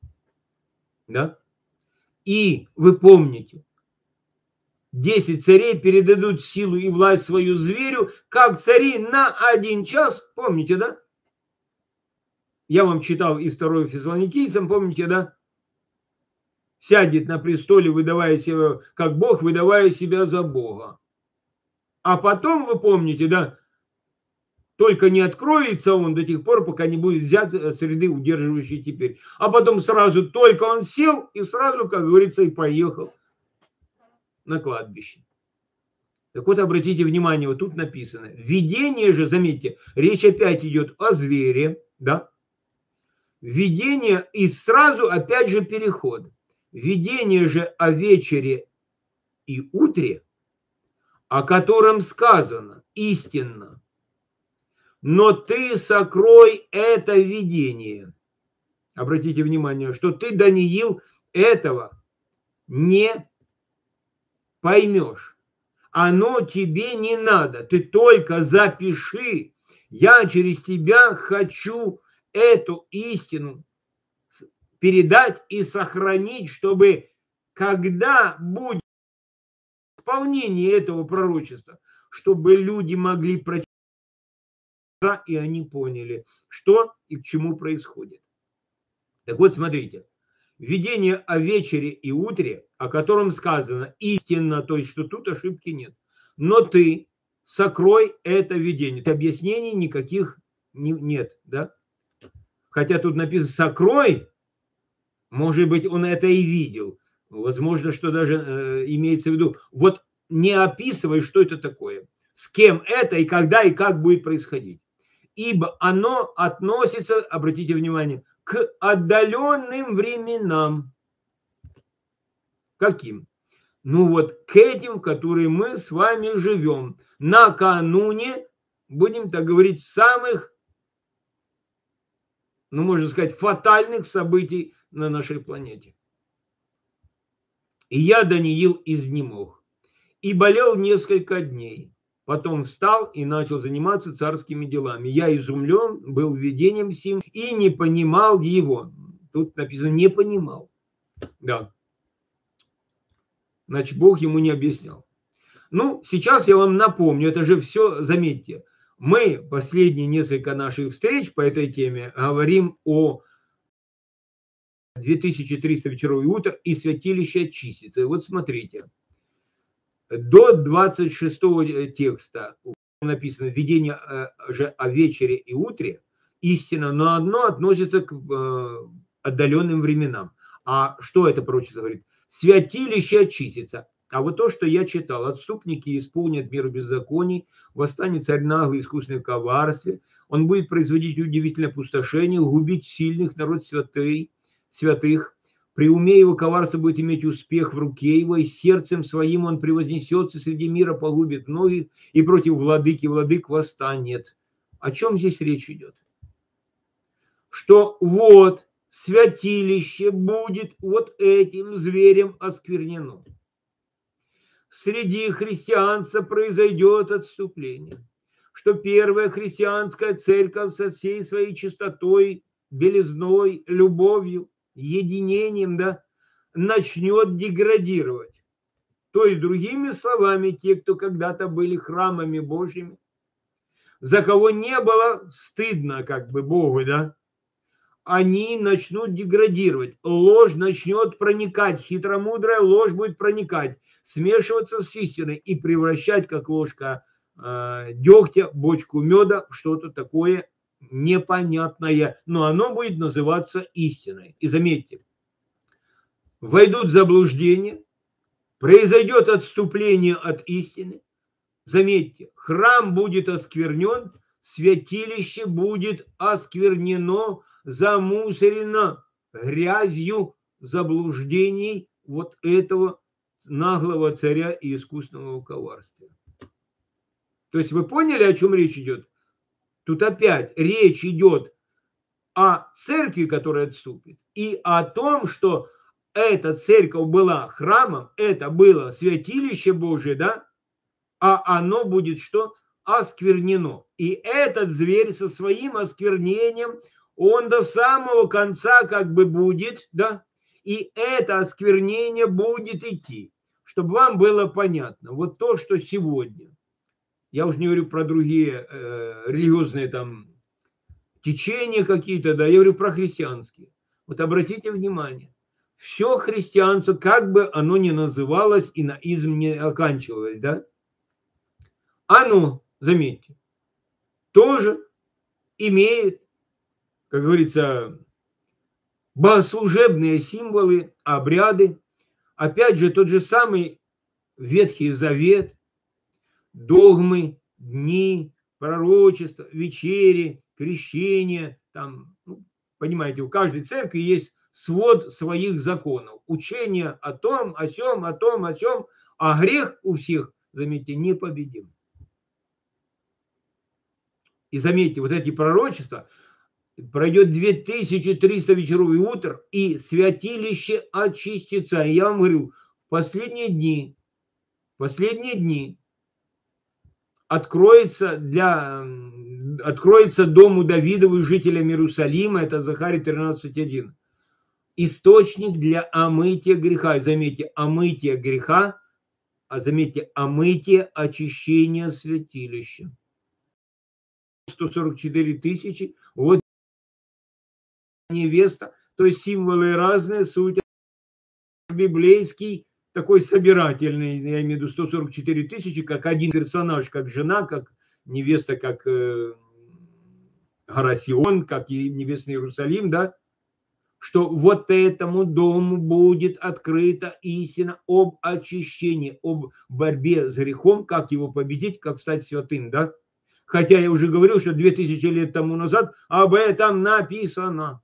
Да? И вы помните, десять царей передадут силу и власть свою зверю, как цари на один час. Помните, да? Я вам читал и второй Фессалоникийцам, помните, да? Сядет на престоле, выдавая себя как Бог, выдавая себя за Бога. А потом, вы помните, да, только не откроется он до тех пор, пока не будет взят среды, удерживающей теперь. А потом сразу только он сел и сразу, как говорится, и поехал на кладбище. Так вот, обратите внимание, вот тут написано. Видение же, заметьте, речь опять идет о звере, да? Видение и сразу опять же переход. Видение же о вечере и утре, о котором сказано истинно. Но ты сокрой это видение. Обратите внимание, что ты, Даниил, этого не поймешь. Оно тебе не надо. Ты только запиши. Я через тебя хочу эту истину передать и сохранить, чтобы когда будет исполнение этого пророчества, чтобы люди могли прочитать, и они поняли, что и к чему происходит. Так вот, смотрите. Видение о вечере и утре, о котором сказано истинно, то есть, что тут ошибки нет. Но ты сокрой это видение. Объяснений никаких нет, да? Хотя тут написано «сокрой», может быть, он это и видел. Возможно, что даже э, имеется в виду, вот не описывай, что это такое, с кем это и когда и как будет происходить. Ибо оно относится, обратите внимание, к отдаленным временам. Каким? Ну вот к этим, в которые мы с вами живем. Накануне, будем так говорить, самых, ну можно сказать, фатальных событий на нашей планете. И я, Даниил, изнемог. И болел несколько дней. Потом встал и начал заниматься царскими делами. Я изумлен был видением сим и не понимал его. Тут написано «не понимал». Да. Значит, Бог ему не объяснял. Ну, сейчас я вам напомню, это же все, заметьте, мы последние несколько наших встреч по этой теме говорим о две тысячи триста вечеров и утр и святилище очистится. И вот смотрите, до двадцать шестого текста написано «Видение же о вечере и утре, истина, но одно относится к отдаленным временам». А что это пророчество говорит? Святилище очистится. А вот то, что я читал, отступники исполнят меру беззаконий, восстанет царь наглый, искусный в коварстве, он будет производить удивительное пустошение, губить сильных, народ святый, святых, при уме его коварство будет иметь успех в руке его, и сердцем своим он превознесется среди мира, погубит многих, и против владыки владык восстанет. О чем здесь речь идет? Что вот святилище будет вот этим зверем осквернено. Среди христианства произойдет отступление, что первая христианская церковь со всей своей чистотой белизной, любовью, единением, да, начнет деградировать. То есть, другими словами, те, кто когда-то были храмами Божьими, за кого не было стыдно как бы Богу, да, они начнут деградировать. Ложь начнет проникать, хитромудрая ложь будет проникать, смешиваться с истиной и превращать, как ложка э, дегтя, бочку меда, в что-то такое непонятное. Но оно будет называться истиной. И заметьте, войдут в заблуждение, произойдет отступление от истины. Заметьте, храм будет осквернен, святилище будет осквернено, замусорено грязью заблуждений вот этого наглого царя и искусного коварства. То есть вы поняли, о чем речь идет? Тут опять речь идет о церкви, которая отступит, и о том, что эта церковь была храмом, это было святилище Божие, да, а оно будет что? Осквернено. И этот зверь со своим осквернением, он до самого конца как бы будет, да, и это осквернение будет идти. Чтобы вам было понятно, вот то, что сегодня, я уже не говорю про другие э, религиозные там течения какие-то, да, я говорю про христианские. Вот обратите внимание, все христианство, как бы оно ни называлось и на изм не оканчивалось, да, оно, заметьте, тоже имеет, как говорится, богослужебные символы, обряды. Опять же, тот же самый Ветхий Завет, догмы, дни, пророчества, вечери, крещения. Там, ну, понимаете, у каждой церкви есть свод своих законов. Учение о том, о сем, о том, о сем. А грех у всех, заметьте, непобедим. И заметьте, вот эти пророчества, пройдет две тысячи триста вечеров и утр, и святилище очистится. И я вам говорю, в последние дни, последние дни откроется, для, откроется дому Давидову и жителям Иерусалима, это Захария тринадцать один, источник для омытия греха. И заметьте, омытие греха, а заметьте, омытие очищения святилища. сто сорок четыре тысячи, вот невеста, то есть символы разные, суть библейский, такой собирательный, я имею в виду сто сорок четыре тысячи, как один персонаж, как жена, как невеста, как э, гора Сион, как и небесный Иерусалим, да, что вот этому дому будет открыта истина об очищении, об борьбе с грехом, как его победить, как стать святым, да. Хотя я уже говорил, что две тысячи лет тому назад об этом написано.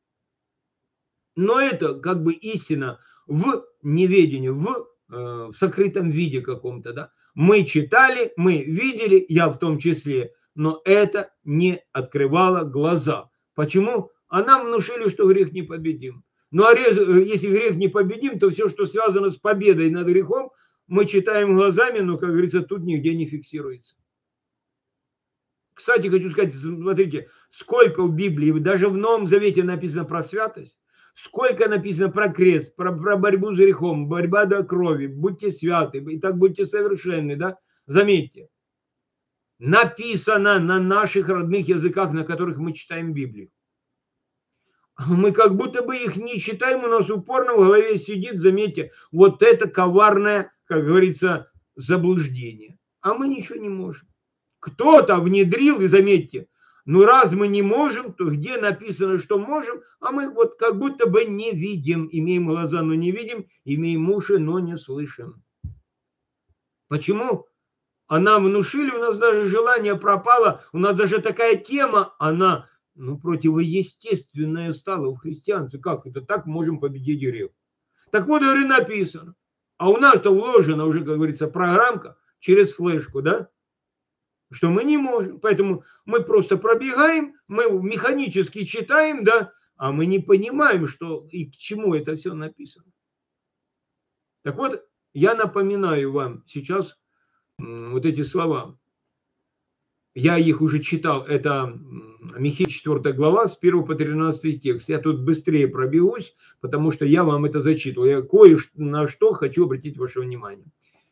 Но это как бы истина в неведении, в, э, в сокрытом виде каком-то, да. Мы читали, мы видели, я в том числе, но это не открывало глаза. Почему? А нам внушили, что грех непобедим. Ну а если грех непобедим, то все, что связано с победой над грехом, мы читаем глазами, но, как говорится, тут нигде не фиксируется. Кстати, хочу сказать, смотрите, сколько в Библии, даже в Новом Завете написано про святость, сколько написано про крест, про, про борьбу с грехом, борьба до крови, будьте святы, и так будьте совершенны, да? Заметьте, написано на наших родных языках, на которых мы читаем Библию. Мы как будто бы их не читаем, у нас упорно в голове сидит, заметьте, вот это коварное, как говорится, заблуждение. А мы ничего не можем. Кто-то внедрил, и заметьте, ну раз мы не можем, то где написано, что можем, а мы вот как будто бы не видим, имеем глаза, но не видим, имеем уши, но не слышим. Почему? А нам внушили, у нас даже желание пропало, у нас даже такая тема, она, ну, противоестественная стала у христианцев. Как это так можем победить грех? Так вот, говорю, написано. А у нас-то вложена уже, как говорится, программка через флешку, да? Что мы не можем. Поэтому мы просто пробегаем, мы механически читаем, да, а мы не понимаем, что и к чему это все написано. Так вот, я напоминаю вам сейчас вот эти слова. Я их уже читал. Это Михея четвёртая глава, с первого по тринадцатый текст. Я тут быстрее пробегусь, потому что я вам это зачитывал. Я кое-на что хочу обратить ваше внимание.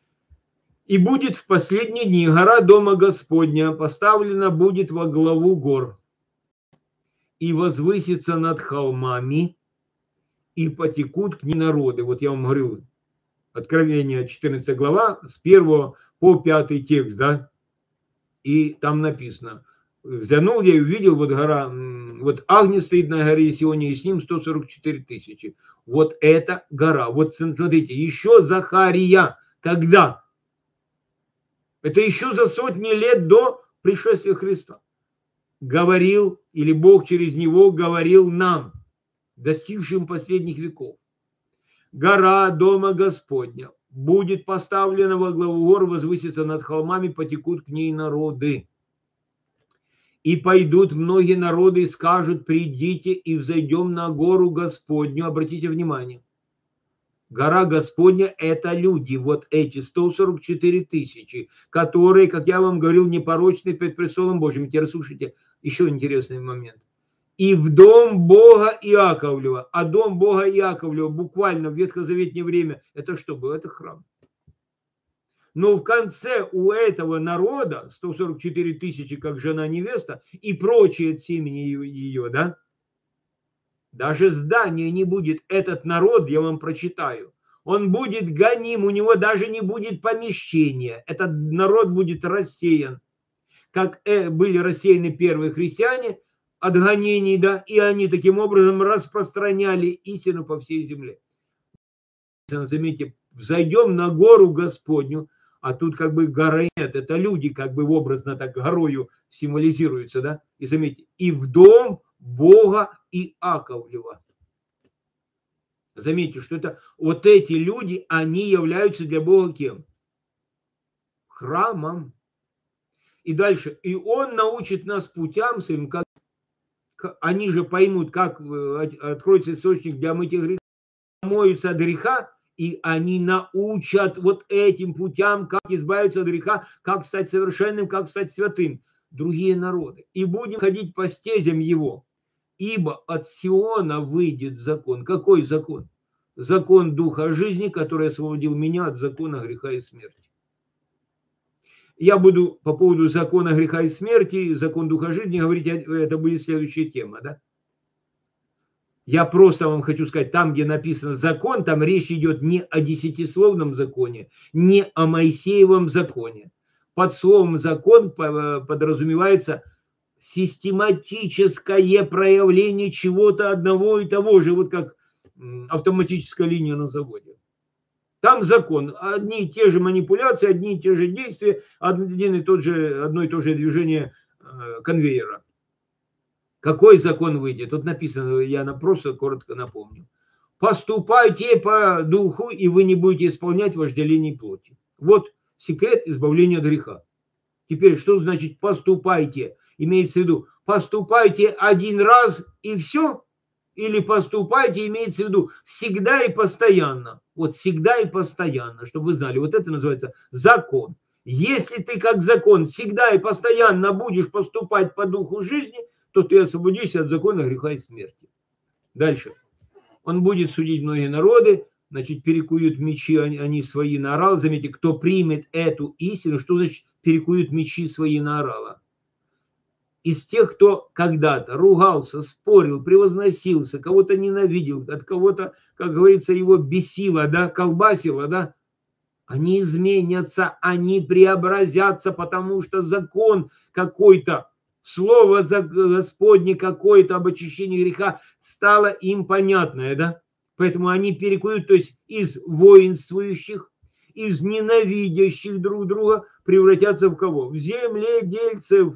«И будет в последние дни гора Дома Господня поставлена будет во главу гор, и возвысится над холмами, и потекут к ней народы». Вот я вам говорил, Откровение четырнадцатая глава, с первого по пятый текст, да, и там написано: взглянул я и увидел, вот гора, вот Агнец стоит на горе Сионе, и с ним сто сорок четыре тысячи. Вот эта гора. Вот смотрите, еще Захария, когда? Это еще за сотни лет до пришествия Христа. Говорил, или Бог через него говорил нам, достигшим последних веков. Гора Дома Господня будет поставлена во главу гор, возвысится над холмами, потекут к ней народы. И пойдут многие народы и скажут: придите и взойдем на гору Господню. Обратите внимание. Гора Господня – это люди, вот эти сто сорок четыре тысячи, которые, как я вам говорил, непорочны перед престолом Божьим. Теперь слушайте, еще интересный момент. И в дом Бога Иаковлева. А дом Бога Иаковлева буквально в ветхозаветнее время – это что было? Это храм. Но в конце у этого народа, сто сорок четыре тысячи, как жена-невеста, и прочие от семени ее, да, даже здания не будет. Этот народ, я вам прочитаю, он будет гоним, у него даже не будет помещения. Этот народ будет рассеян. Как были рассеяны первые христиане от гонений, да, и они таким образом распространяли истину по всей земле. Заметьте, взойдем на гору Господню, а тут как бы горы нет, это люди как бы образно так горою символизируются, да, и заметьте, и в дом Бога Иаковлева. Заметьте, что это вот эти люди, они являются для Бога кем? Храмом. И дальше, и он научит нас путям своим, как они же поймут, как откроется источник для мытья греха, моются от греха, и они научат вот этим путям, как избавиться от греха, как стать совершенным, как стать святым. Другие народы. И будем ходить по стезям его. Ибо от Сиона выйдет закон. Какой закон? Закон Духа жизни, который освободил меня от закона греха и смерти. Я буду по поводу закона греха и смерти, закон Духа жизни говорить, это будет следующая тема, да? Я просто вам хочу сказать, там, где написано закон, там речь идет не о десятисловном законе, не о Моисеевом законе. Под словом закон подразумевается систематическое проявление чего-то одного и того же, вот как автоматическая линия на заводе. Там закон, одни и те же манипуляции, одни и те же действия, один и тот же, одно и то же движение конвейера. Какой закон выйдет? Тут написано, я просто коротко напомню. Поступайте по духу, и вы не будете исполнять вожделение плоти. Вот секрет избавления от греха. Теперь, что значит поступайте? Имеется в виду, поступайте один раз и все? Или поступайте, имеется в виду, всегда и постоянно. Вот всегда и постоянно, чтобы вы знали. Вот это называется закон. Если ты как закон всегда и постоянно будешь поступать по духу жизни, то ты освободишься от закона греха и смерти. Дальше. Он будет судить многие народы, значит, перекуют мечи они свои на орал. Заметьте, кто примет эту истину, что значит перекуют мечи свои на орала? Из тех, кто когда-то ругался, спорил, превозносился, кого-то ненавидел, от кого-то, как говорится, его бесило, да, колбасило, да, они изменятся, они преобразятся, потому что закон какой-то, слово Господне какое-то об очищении греха стало им понятное, да? Поэтому они перекуют, то есть из воинствующих, из ненавидящих друг друга превратятся в кого? В земледельцев.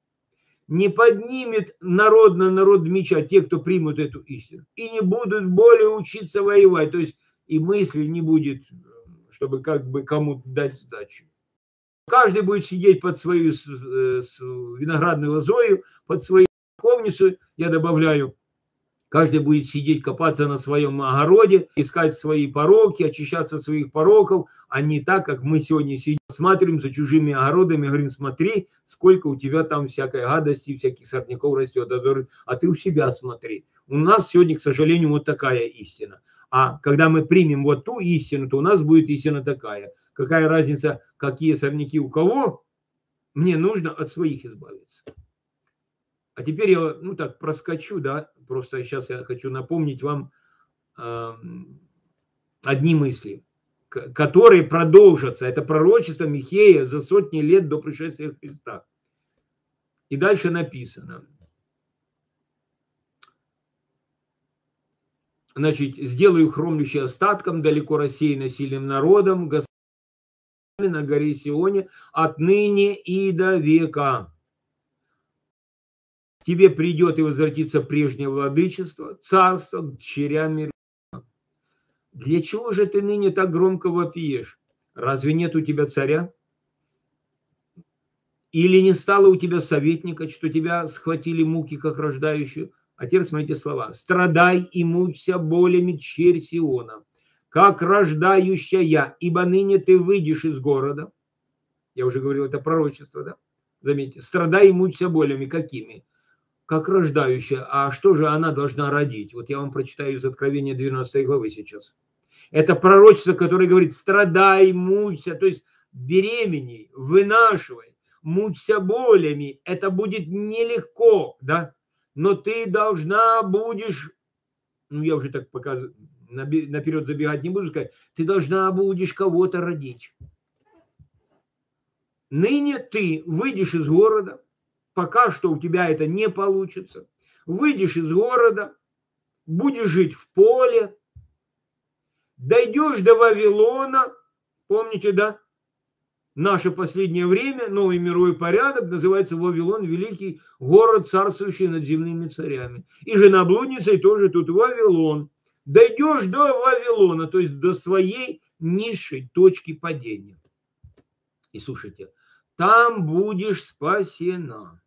Не поднимет народ на народ меча те, кто примут эту истину. И не будут более учиться воевать. То есть и мысли не будет, чтобы как бы кому-то дать сдачу. Каждый будет сидеть под свою виноградную лозою, под свою ковницу, я добавляю, Каждый будет сидеть, копаться на своем огороде, искать свои пороки, очищаться от своих пороков, а не так, как мы сегодня сидим, смотрим за чужими огородами, говорим, смотри, сколько у тебя там всякой гадости, всяких сорняков растет, а ты у себя смотри. У нас сегодня, к сожалению, вот такая истина. А когда мы примем вот ту истину, то у нас будет истина такая. Какая разница, какие сорняки у кого? Мне нужно от своих избавиться. А теперь я, ну так, проскочу, да, просто сейчас я хочу напомнить вам э, одни мысли, которые продолжатся. Это пророчество Михея за сотни лет до пришествия Христа. И дальше написано. Значит, сделаю хромлющий остатком, далеко рассеянно сильным народом, Господь на горе Сионе, отныне и до века. Тебе придет и возвратится прежнее владычество, царство, дочерями. Для чего же ты ныне так громко вопиешь? Разве нет у тебя царя? Или не стало у тебя советника, что тебя схватили муки, как рождающую? А теперь смотрите слова. Страдай и мучься болями, черь Сиона, как рождающая, ибо ныне ты выйдешь из города. Я уже говорил, это пророчество, да? Заметьте, страдай и мучься болями. Какими? Как рождающая. А что же она должна родить? Вот я вам прочитаю из Откровения двенадцатой главы сейчас. Это пророчество, которое говорит, страдай, мучься, то есть беременей, вынашивай, мучься болями. Это будет нелегко, да? Но ты должна будешь, ну я уже так показываю, наперед забегать не буду сказать, ты должна будешь кого-то родить. Ныне ты выйдешь из города, пока что у тебя это не получится, выйдешь из города, будешь жить в поле, дойдешь до Вавилона, помните, да? Наше последнее время, новый мировой порядок, называется Вавилон, великий город, царствующий над земными царями. И жена блудницей тоже тут Вавилон. Дойдешь до Вавилона, то есть до своей низшей точки падения. И слушайте, там будешь спасена.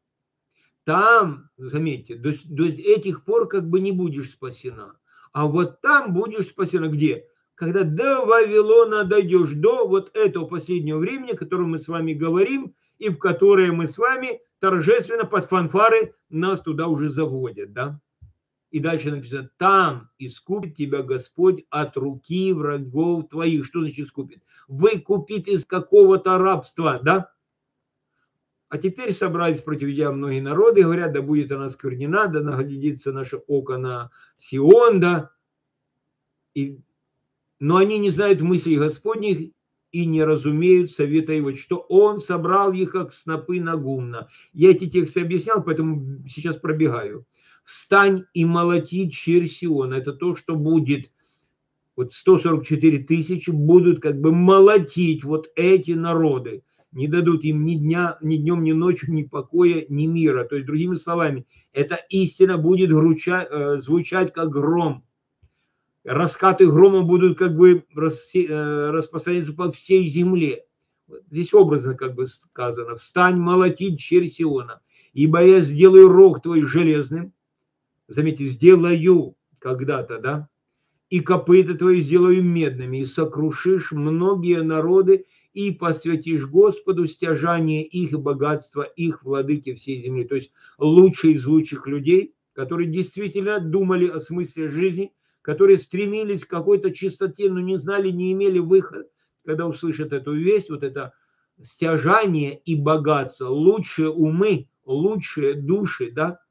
Там, заметьте, до, до этих пор как бы не будешь спасена. А вот там будешь спасена где? Когда до Вавилона дойдешь, до вот этого последнего времени, о котором мы с вами говорим, и в которое мы с вами торжественно под фанфары нас туда уже заводят, да? И дальше написано, там искупит тебя Господь от руки врагов твоих. Что значит искупит? Выкупит из какого-то рабства, да? А теперь собрались против тебя многие народы, говорят, да будет она сквернена, да наглядится наше око на Сион, да? И но они не знают мыслей Господних и не разумеют совета его, что он собрал их, как снопы на гумно. Я эти тексты объяснял, поэтому сейчас пробегаю. Встань и молоти черь Сиона. Это то, что будет. Вот сто сорок четыре тысячи будут как бы молотить вот эти народы. Не дадут им ни дня, ни днем, ни ночью, ни покоя, ни мира. То есть, другими словами, эта истина будет гручать, звучать как гром. Раскаты грома будут как бы распространяться по всей земле. Здесь образно как бы сказано. Встань, молоти черь Сиона, ибо я сделаю рог твой железным. Заметьте, сделаю когда-то, да? И копыта твои сделаю медными, и сокрушишь многие народы, и посвятишь Господу стяжание их и богатство их, владыки всей земли. То есть лучшие из лучших людей, которые действительно думали о смысле жизни, которые стремились к какой-то чистоте, но не знали, не имели выхода, когда услышат эту весть, вот это стяжание и богатство, лучшие умы, лучшие души, да,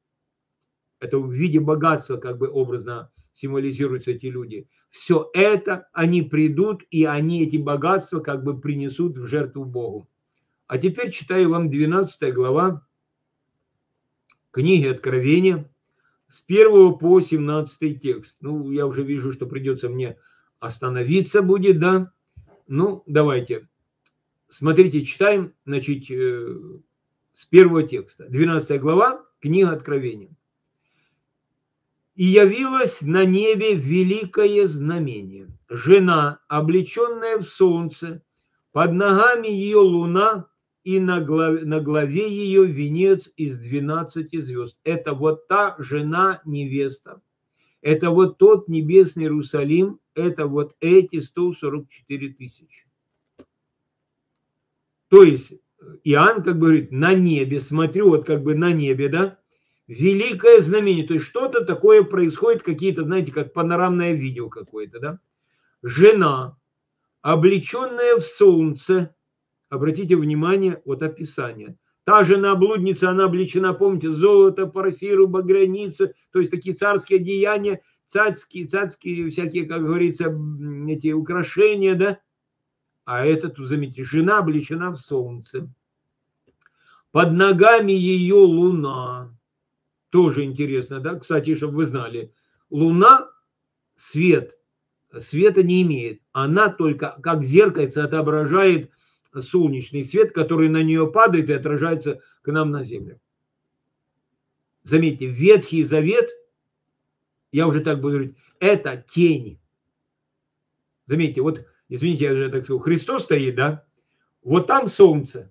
это в виде богатства как бы образно символизируются эти люди. Все это они придут, и они эти богатства как бы принесут в жертву Богу. А теперь читаю вам двенадцатая глава книги Откровения, с первого по семнадцатый текст. Ну, я уже вижу, что придется мне остановиться будет, да. Ну, давайте. Смотрите, читаем, значит, с первого текста. двенадцатая глава, книга Откровения. «И явилось на небе великое знамение. Жена, облеченная в солнце, под ногами ее луна, и на главе, на главе ее венец из двенадцати звезд. Это вот та жена-невеста. Это вот тот небесный Иерусалим, это вот эти сто сорок четыре тысячи. То есть Иоанн как бы говорит, на небе, смотрю, вот как бы на небе, да, великое знамение. То есть что-то такое происходит, какие-то, знаете, как панорамное видео какое-то, да. Жена, облеченная в солнце, обратите внимание, вот описание. Та жена-блудница, она облечена, помните, золото, парфиру, багряница, то есть такие царские одеяния, царские, царские всякие, как говорится, эти украшения, да. А этот, заметьте, жена облечена в солнце. Под ногами ее луна. Тоже интересно, да? Кстати, чтобы вы знали. Луна свет, света не имеет. Она только как зеркальце отображает солнечный свет, который на нее падает и отражается к нам на землю. Заметьте, Ветхий Завет, я уже так буду говорить, это тень. Заметьте, вот, извините, я уже так скажу, Христос стоит, да? Вот там солнце.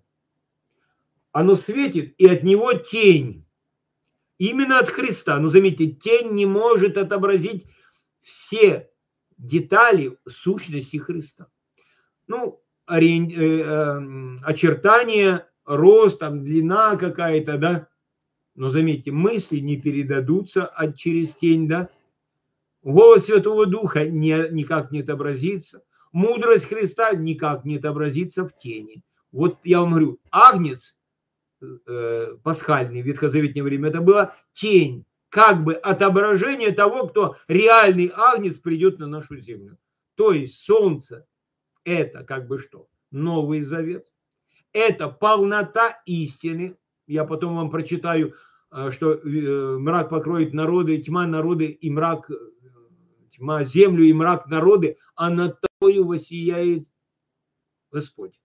Оно светит, и от него тень. Именно от Христа. Но заметьте, тень не может отобразить все детали сущности Христа. Ну, ори... э, очертания, рост, там, длина какая-то, да. Но заметьте, мысли не передадутся от, через тень, да. Голос Святого Духа не, никак не отобразится. Мудрость Христа никак не отобразится в тени. Вот я вам говорю, агнец э, пасхальный в ветхозаветнее время, это была тень, как бы отображение того, кто реальный агнец придет на нашу землю. То есть солнце – это как бы что? Новый Завет. Это полнота истины. Я потом вам прочитаю, что мрак покроет народы, тьма народы и мрак, тьма землю и мрак народы, а над тобою воссияет Господь.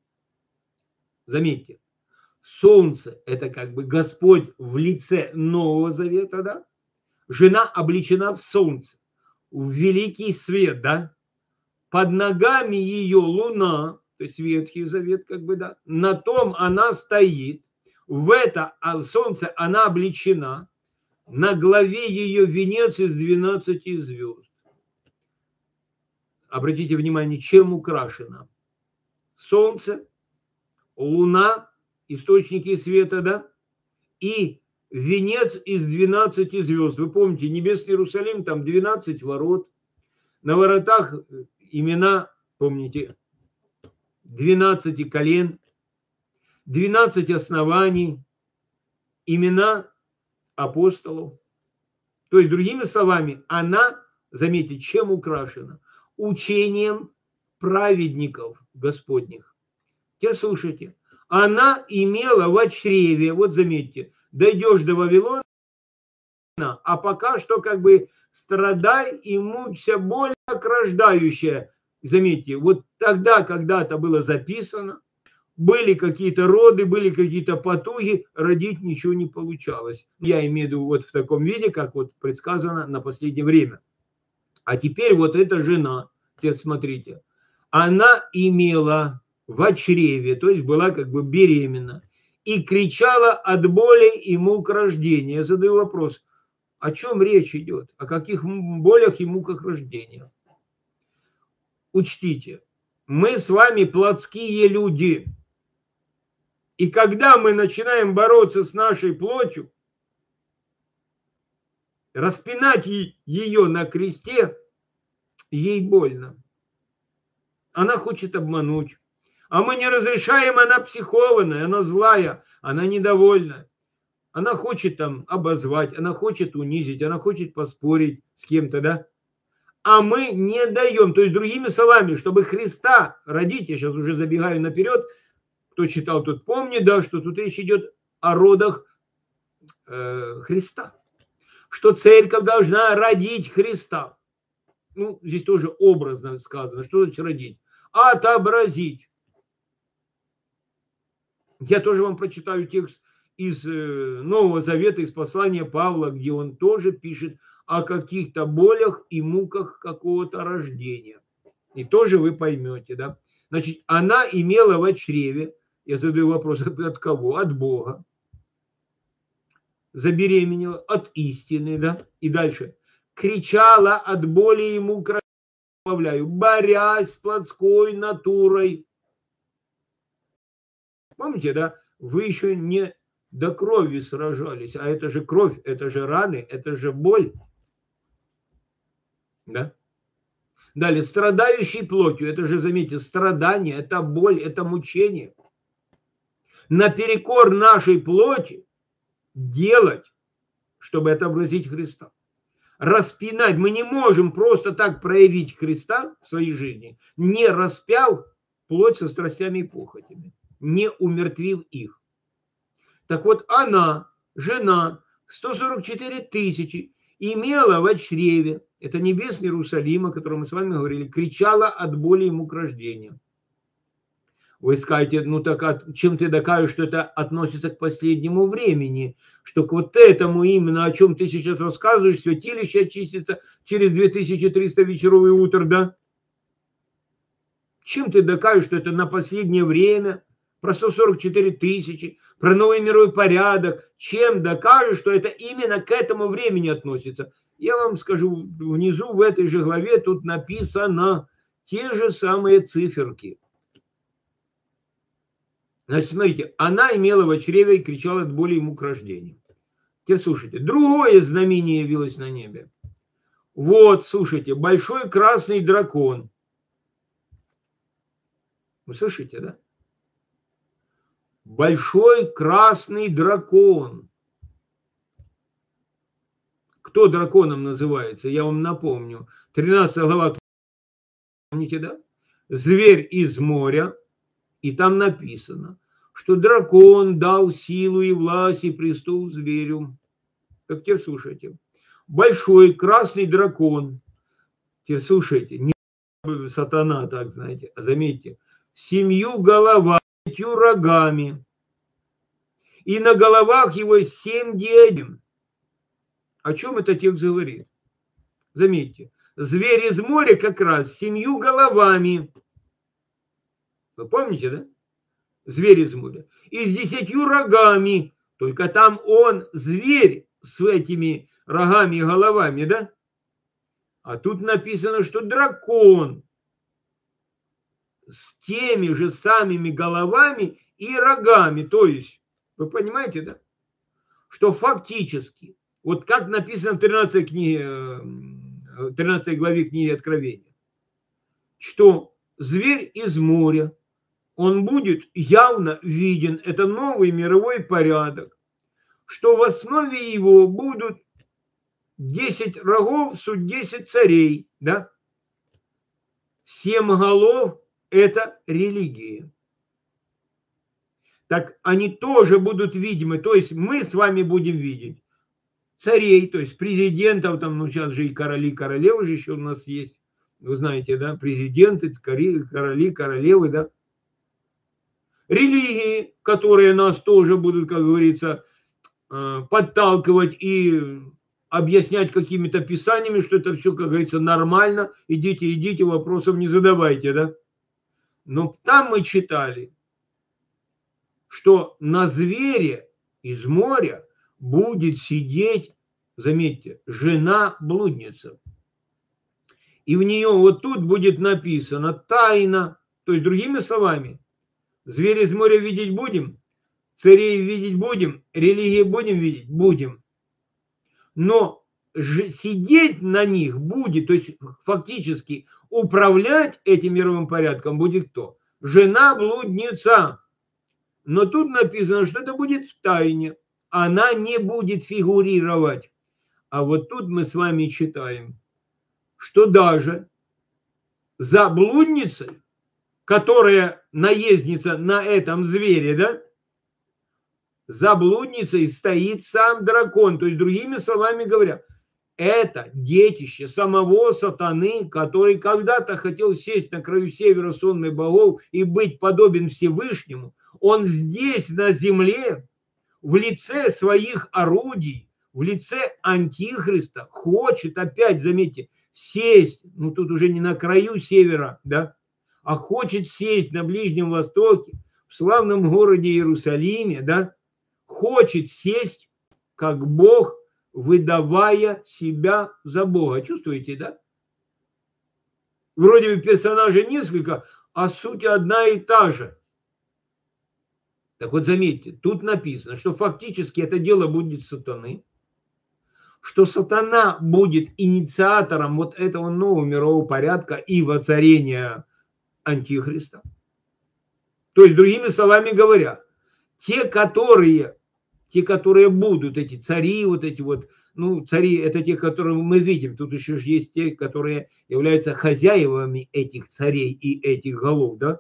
Заметьте, солнце – это как бы Господь в лице Нового Завета, да? Жена облечена в солнце, в великий свет, да? Под ногами ее луна, то есть Ветхий Завет, как бы, да? На том она стоит, в это солнце она облечена, на главе ее венец из двенадцати звезд. Обратите внимание, чем украшена? Солнце, луна, источники света, да, и венец из двенадцати звезд. Вы помните, небесный Иерусалим, там двенадцать ворот, на воротах имена, помните, двенадцати колен, двенадцать оснований, имена апостолов. То есть, другими словами, она, заметьте, чем украшена? Учением праведников Господних. Теперь слушайте. Она имела в чреве, вот заметьте, дойдешь до Вавилона, а пока что как бы страдай и мучься, боль как рождающая. Заметьте, вот тогда когда-то было записано, были какие-то роды, были какие-то потуги, родить ничего не получалось. Я имею в виду вот в таком виде, как вот предсказано на последнее время. А теперь вот эта жена, теперь смотрите, она имела в чреве, то есть была как бы беременна, и кричала от боли и мук рождения. Я задаю вопрос, о чем речь идет, о каких болях и муках рождения? Учтите, мы с вами плотские люди, и когда мы начинаем бороться с нашей плотью, распинать ее на кресте, ей больно. Она хочет обмануть. А мы не разрешаем, она психованная, она злая, она недовольна. Она хочет там обозвать, она хочет унизить, она хочет поспорить с кем-то, да? А мы не даем. То есть, другими словами, чтобы Христа родить, я сейчас уже забегаю наперед, кто читал, тот помнит, да, что тут речь идет о родах э, Христа. Что церковь должна родить Христа. Ну, здесь тоже образно сказано. Что значит родить? Отобразить. Я тоже вам прочитаю текст из Нового Завета, из послания Павла, где он тоже пишет о каких-то болях и муках какого-то рождения. И тоже вы поймете, да. Значит, она имела в чреве Я задаю вопрос, от, от кого? От Бога. Забеременела от истины, да? И дальше. Кричала от боли ему кровь, борясь с плотской натурой. Помните, да? Вы еще не до крови сражались, а это же кровь, это же раны, это же боль. Да? Далее, страдающий плотью, это же, заметьте, страдание, это боль, это мучение. Наперекор нашей плоти делать, чтобы отобразить Христа. Распинать, мы не можем просто так проявить Христа в своей жизни, не распяв плоть со страстями и похотями, не умертвив их. Так вот, она, жена, сто сорок четыре тысячи, имела в чреве, это небесный Иерусалим, о котором мы с вами говорили, кричала от боли ему к рождению. Вы скажете, ну так от, чем ты докажешь, что это относится к последнему времени, что к вот этому именно, о чем ты сейчас рассказываешь, святилище очистится через две тысячи триста вечеров и утр, да? Чем ты докажешь, что это на последнее время, про сто сорок четыре тысячи, про новый мировой порядок, чем докажешь, что это именно к этому времени относится? Я вам скажу, внизу в этой же главе тут написано те же самые циферки. Значит, смотрите, она имела в чреве и кричала от боли ему к рождению. Теперь слушайте, другое знамение явилось на небе. Вот, слушайте, большой красный дракон. Вы слышите, да? Большой красный дракон. Кто драконом называется? Я вам напомню. тринадцатая глава, помните, да? Зверь из моря. И там написано, что дракон дал силу и власть и престол зверю. Так теперь слушайте. Большой красный дракон. Теперь слушайте. Не сатана, так знаете. А заметьте. Семью головами, пятью рогами. И на головах его семь диадем. О чем это текст говорит? Заметьте. Зверь из моря как раз с семью головами. Вы помните, да? Зверь из моря. И с десятью рогами. Только там он зверь с этими рогами и головами, да? А тут написано, что дракон с теми же самыми головами и рогами. То есть, вы понимаете, да? Что фактически, вот как написано в тринадцатой, книге, тринадцатой главе книги Откровения, что зверь из моря, он будет явно виден, это новый мировой порядок, что в основе его будут десять рогов, суть десять царей, да? Семь голов – это религия. Так они тоже будут видимы, то есть мы с вами будем видеть царей, то есть президентов, там, ну сейчас же и короли, королевы же еще у нас есть, вы знаете, да, президенты, короли, королевы, да. Религии, которые нас тоже будут, как говорится, подталкивать и объяснять какими-то писаниями, что это все, как говорится, нормально, идите, идите, вопросов не задавайте, да. Но там мы читали, что на звере из моря будет сидеть, заметьте, жена-блудница. И в нее вот тут будет написано тайна, то есть другими словами, зверь из моря видеть будем, царей видеть будем, религии будем видеть? Будем. Но сидеть на них будет, то есть фактически управлять этим мировым порядком будет кто? Жена-блудница. Но тут написано, что это будет в тайне. Она не будет фигурировать. А вот тут мы с вами читаем, что даже за блудницей, которая наездница на этом звере, да, за блудницей стоит сам дракон. То есть, другими словами говоря, это детище самого сатаны, который когда-то хотел сесть на краю севера сонных богов и быть подобен Всевышнему. Он здесь, на земле, в лице своих орудий, в лице Антихриста, хочет опять, заметьте, сесть, ну тут уже не на краю севера, да, а хочет сесть на Ближнем Востоке, в славном городе Иерусалиме, да, хочет сесть как Бог, выдавая себя за Бога. Чувствуете, да? Вроде бы персонажей несколько, а суть одна и та же. Так вот, заметьте, тут написано, что фактически это дело будет сатаны, что сатана будет инициатором вот этого нового мирового порядка и воцарения антихриста. То есть, другими словами говоря, те, которые, те, которые будут, эти цари, вот эти вот, ну, цари, это те, которые мы видим, тут еще же есть те, которые являются хозяевами этих царей и этих голов, да?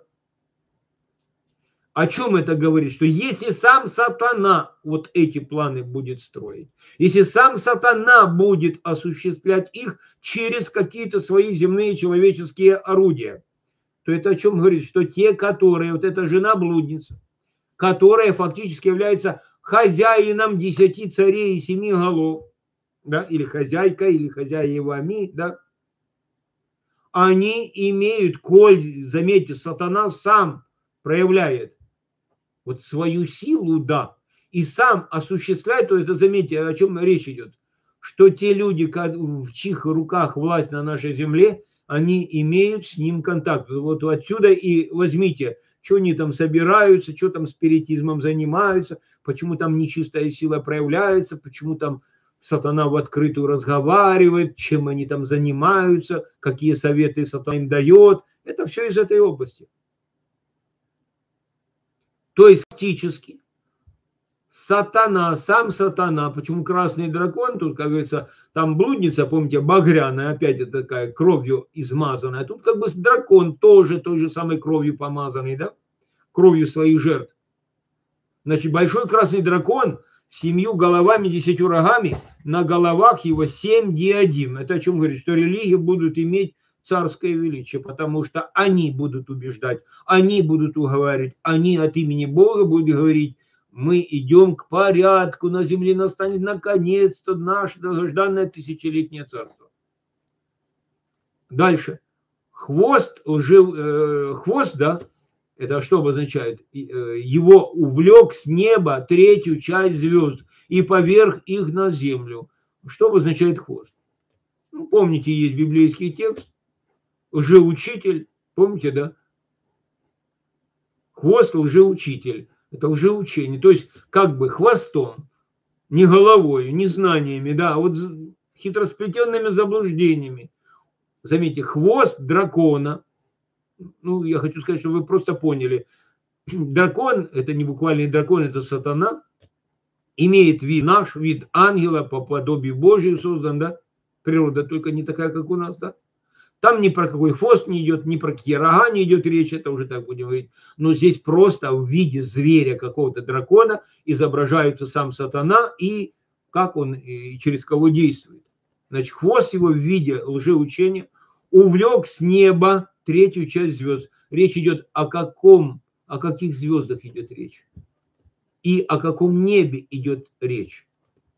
О чем это говорит? Что если сам сатана вот эти планы будет строить, если сам сатана будет осуществлять их через какие-то свои земные человеческие орудия, то это о чем говорит? Что те, которые, вот эта жена-блудница, которая фактически является хозяином десяти царей и семи голов, да, или хозяйкой, или хозяевами, да, они имеют, коль, заметьте, сатана сам проявляет вот свою силу, да, и сам осуществляет, то это, заметьте, о чем речь идет, что те люди, в чьих руках власть на нашей земле, они имеют с ним контакт. Вот отсюда и возьмите, что они там собираются, что там спиритизмом занимаются, почему там нечистая сила проявляется, почему там сатана в открытую разговаривает, чем они там занимаются, какие советы сатана им дает. Это все из этой области. То есть фактически сатана, сам сатана, почему красный дракон, тут, как говорится, там блудница, помните, багряная, опять это такая кровью измазанная, тут как бы дракон тоже той же самой кровью помазанный, да, кровью своих жертв. Значит, большой красный дракон с семью головами, десятью рогами, на головах его семь диадим. Это о чем говорит, что религии будут иметь царское величие, потому что они будут убеждать, они будут уговаривать, они от имени Бога будут говорить, мы идем к порядку, на земле настанет наконец-то наше долгожданное тысячелетнее царство. Дальше. Хвост, лжив, э, хвост, да, это что обозначает? Его увлек с неба третью часть звезд и поверг их на землю. Что обозначает хвост? Ну, помните, есть библейский текст. Лжеучитель, помните, да? Хвост лжеучитель, это лжеучение, то есть как бы хвостом, не головой, не знаниями, да, а вот хитросплетенными заблуждениями. Заметьте, хвост дракона, ну, я хочу сказать, чтобы вы просто поняли, дракон, это не буквальный дракон, это сатана, имеет вид наш, вид ангела, по подобию Божию создан, да, природа только не такая, как у нас, да. Там ни про какой хвост не идет, ни про какие рога не идет речь, это уже так будем говорить. Но здесь просто в виде зверя какого-то дракона изображается сам сатана и как он и через кого действует. Значит, хвост его в виде лжеучения увлек с неба третью часть звезд. Речь идет о каком, о каких звездах идет речь. И о каком небе идет речь.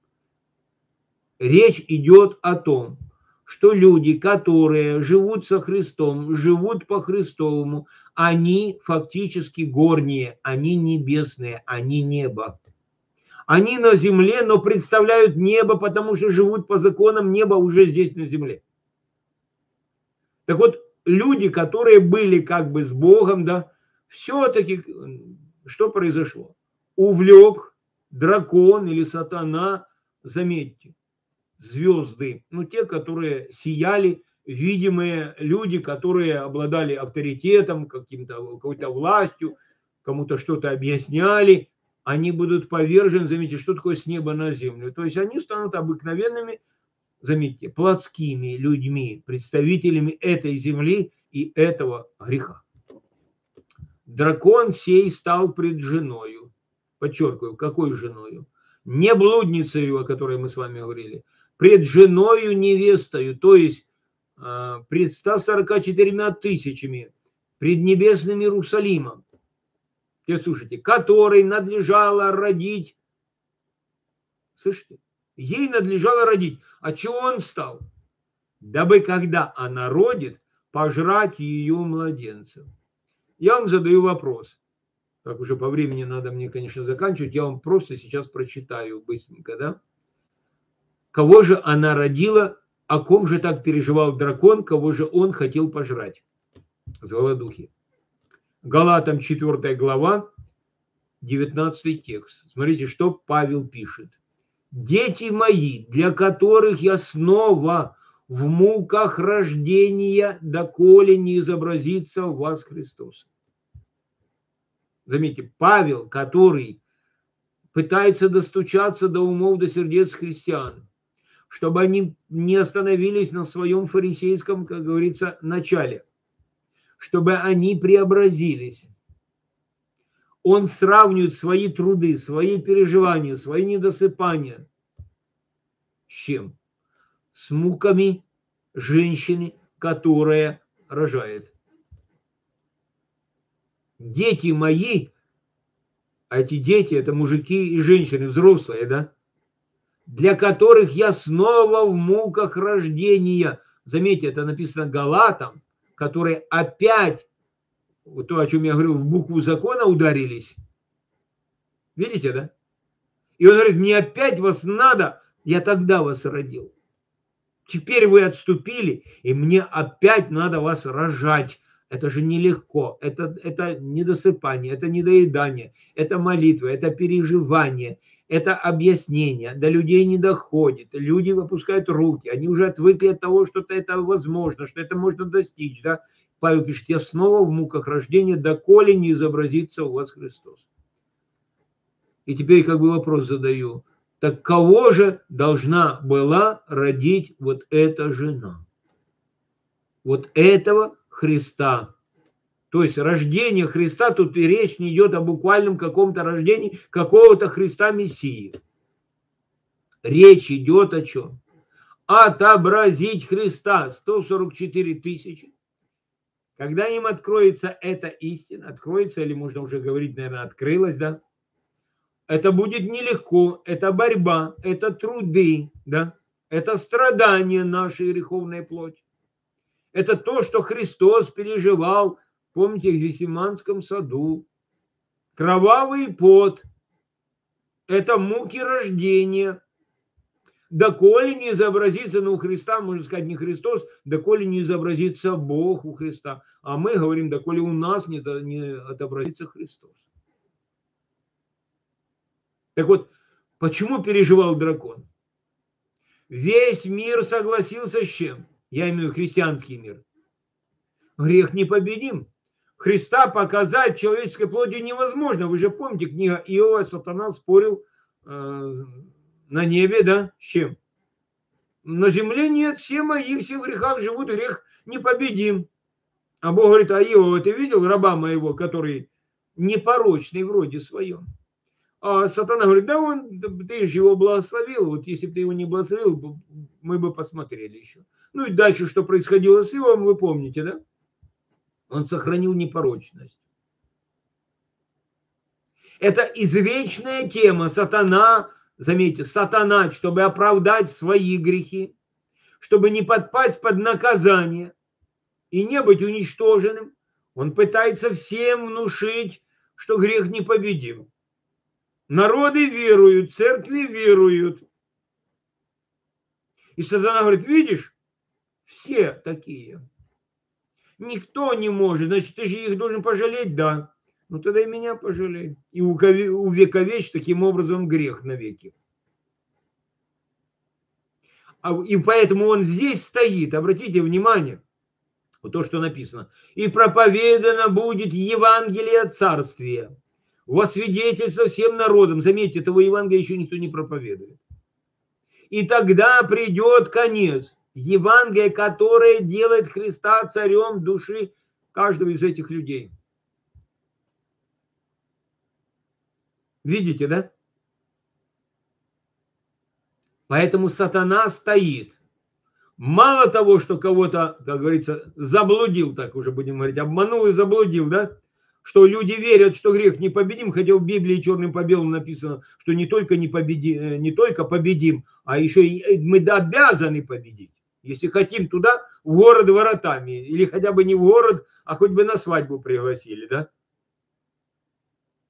Речь идет о том, что люди, которые живут со Христом, живут по Христовому, они фактически горние, они небесные, они небо. Они на земле, но представляют небо, потому что живут по законам неба уже здесь на земле. Так вот, люди, которые были как бы с Богом, да, все-таки что произошло? Увлек дракон или сатана, заметьте, звезды, ну те, которые сияли, видимые люди, которые обладали авторитетом, каким-то, какой-то властью, кому-то что-то объясняли, они будут повержены, заметьте, что такое с неба на землю. То есть они станут обыкновенными, заметьте, плотскими людьми, представителями этой земли и этого греха. Дракон сей стал пред женою. Подчеркиваю, какой женою? Не блудницею, о которой мы с вами говорили, пред женою невестою, то есть пред ста сорока четырьмя тысячами, пред небесным Иерусалимом. Теперь слушайте, которой надлежало родить, слышите, ей надлежало родить. А чего он стал? Дабы когда она родит, пожрать ее младенцев. Я вам задаю вопрос. как уже по времени надо мне, конечно, заканчивать, я вам просто сейчас прочитаю быстренько, да? Кого же она родила, о ком же так переживал дракон, кого же он хотел пожрать? С голодухи. Галатам четвёртая глава, девятнадцатый текст. Смотрите, что Павел пишет. «Дети мои, для которых я снова в муках рождения, доколе не изобразится в вас Христос». Заметьте, Павел, который пытается достучаться до умов, до сердец христиан, чтобы они не остановились на своем фарисейском, как говорится, начале, чтобы они преобразились. Он сравнивает свои труды, свои переживания, свои недосыпания с чем? С муками женщины, которая рожает. Дети мои, а эти дети, это мужики и женщины, взрослые, да, для которых я снова в муках рождения. Заметьте, это написано Галатам, которые опять, вот то, о чем я говорил, в букву закона ударились. Видите, да? И он говорит, мне опять вас надо, я тогда вас родил. Теперь вы отступили, и мне опять надо вас рожать. Это же нелегко, это, это недосыпание, это недоедание, это молитва, это переживание, это объяснение. До людей не доходит, люди выпускают руки, они уже отвыкли от того, что это возможно, что это можно достичь. Да? Павел пишет, я снова в муках рождения, доколе не изобразится у вас Христос. И теперь как бы вопрос задаю, так кого же должна была родить вот эта жена? Вот этого Христа. То есть рождение Христа, тут и речь не идет о буквальном каком-то рождении какого-то Христа Мессии. Речь идет о чем? Отобразить Христа. сто сорок четыре тысячи. Когда им откроется эта истина, откроется, или можно уже говорить, наверное, открылась, да? Это будет нелегко, это борьба, это труды, да? Это страдания нашей греховной плоти. Это то, что Христос переживал, помните, в Гефсиманском саду. Кровавый пот. Это муки рождения. Доколе не изобразится, ну, у Христа, можно сказать, не Христос, доколе не изобразится Бог у Христа. А мы говорим, доколе у нас не, не отобразится Христос. Так вот, почему переживал дракон? Весь мир согласился с чем? Я имею в виду христианский мир. Грех непобедим. Христа показать в человеческой плоти невозможно. Вы же помните, книга Иова, сатана спорил э, на небе, да, с чем? На земле нет, все мои, все в грехах живут, грех непобедим. А Бог говорит, а Иова, ты видел раба моего, который непорочный вроде своем? А сатана говорит, да он, ты же его благословил, вот если бы ты его не благословил, мы бы посмотрели еще. Ну и дальше, что происходило с Иовом, вы помните, да? Он сохранил непорочность. Это извечная тема. Сатана, заметьте, сатана, чтобы оправдать свои грехи, чтобы не подпасть под наказание и не быть уничтоженным, он пытается всем внушить, что грех непобедим. Народы веруют, церкви веруют. И сатана говорит, видишь, все такие. Никто не может, значит, ты же их должен пожалеть, да. Ну тогда и меня пожалей. И увековечь таким образом грех навеки. И поэтому он здесь стоит, обратите внимание, вот то, что написано. И проповедано будет Евангелие Царствия во свидетельство всем народам. Заметьте, этого Евангелия еще никто не проповедует. И тогда придет конец. Евангелие, которое делает Христа царем души каждого из этих людей. Видите, да? Поэтому сатана стоит. Мало того, что кого-то, как говорится, заблудил, так уже будем говорить, обманул и заблудил, да? Что люди верят, что грех непобедим, хотя в Библии черным по белому написано, что не только, не победи, не только победим, а еще и мы обязаны победить. Если хотим туда, в город воротами, или хотя бы не в город, а хоть бы на свадьбу пригласили, да?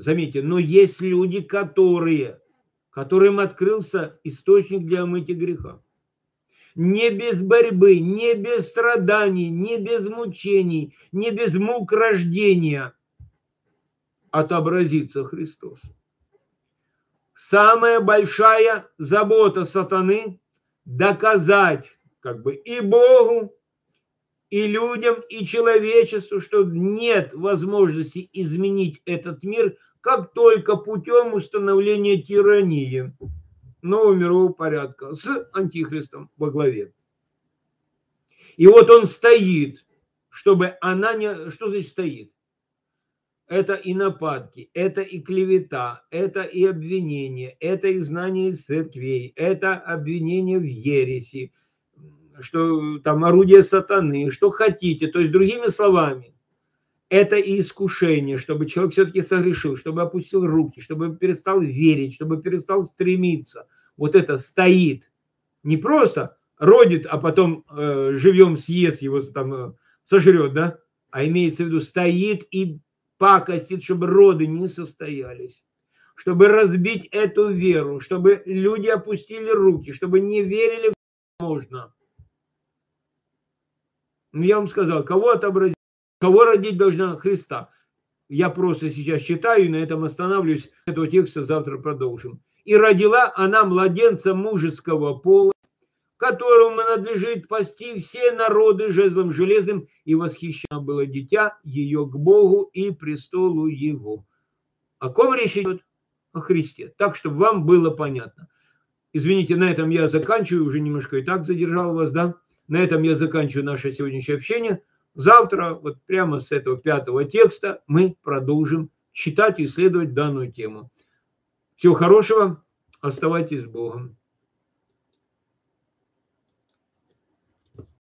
Заметьте, но есть люди, которые, которым открылся источник для омытия греха. Не без борьбы, не без страданий, не без мучений, не без мук рождения отобразится Христос. Самая большая забота сатаны – доказать как бы и Богу, и людям, и человечеству, что нет возможности изменить этот мир, как только путем установления тирании, нового мирового порядка с антихристом во главе. И вот он стоит, чтобы она не... Что значит стоит? Это и нападки, это и клевета, это и обвинение, это и знание из церквей, это обвинение в ереси, что там орудие сатаны, что хотите. То есть, другими словами, это и искушение, чтобы человек все-таки согрешил, чтобы опустил руки, чтобы перестал верить, чтобы перестал стремиться. Вот это стоит. Не просто родит, а потом э, живьем съест его, там, э, сожрет, да? А имеется в виду, стоит и пакостит, чтобы роды не состоялись. Чтобы разбить эту веру, чтобы люди опустили руки, чтобы не верили в что можно. Ну, я вам сказал, кого отобразить, кого родить должна Христа. Я просто сейчас читаю и на этом останавливаюсь. Этого текста завтра продолжим. И родила она младенца мужеского пола, которому надлежит пасти все народы жезлом железным, и восхищено было дитя ее к Богу и престолу его. О ком речь идет? О Христе. Так, чтобы вам было понятно. Извините, на этом я заканчиваю, уже немножко и так задержал вас, да? На этом я заканчиваю наше сегодняшнее общение. Завтра, вот прямо с этого пятого текста, мы продолжим читать и исследовать данную тему. Всего хорошего, оставайтесь с Богом.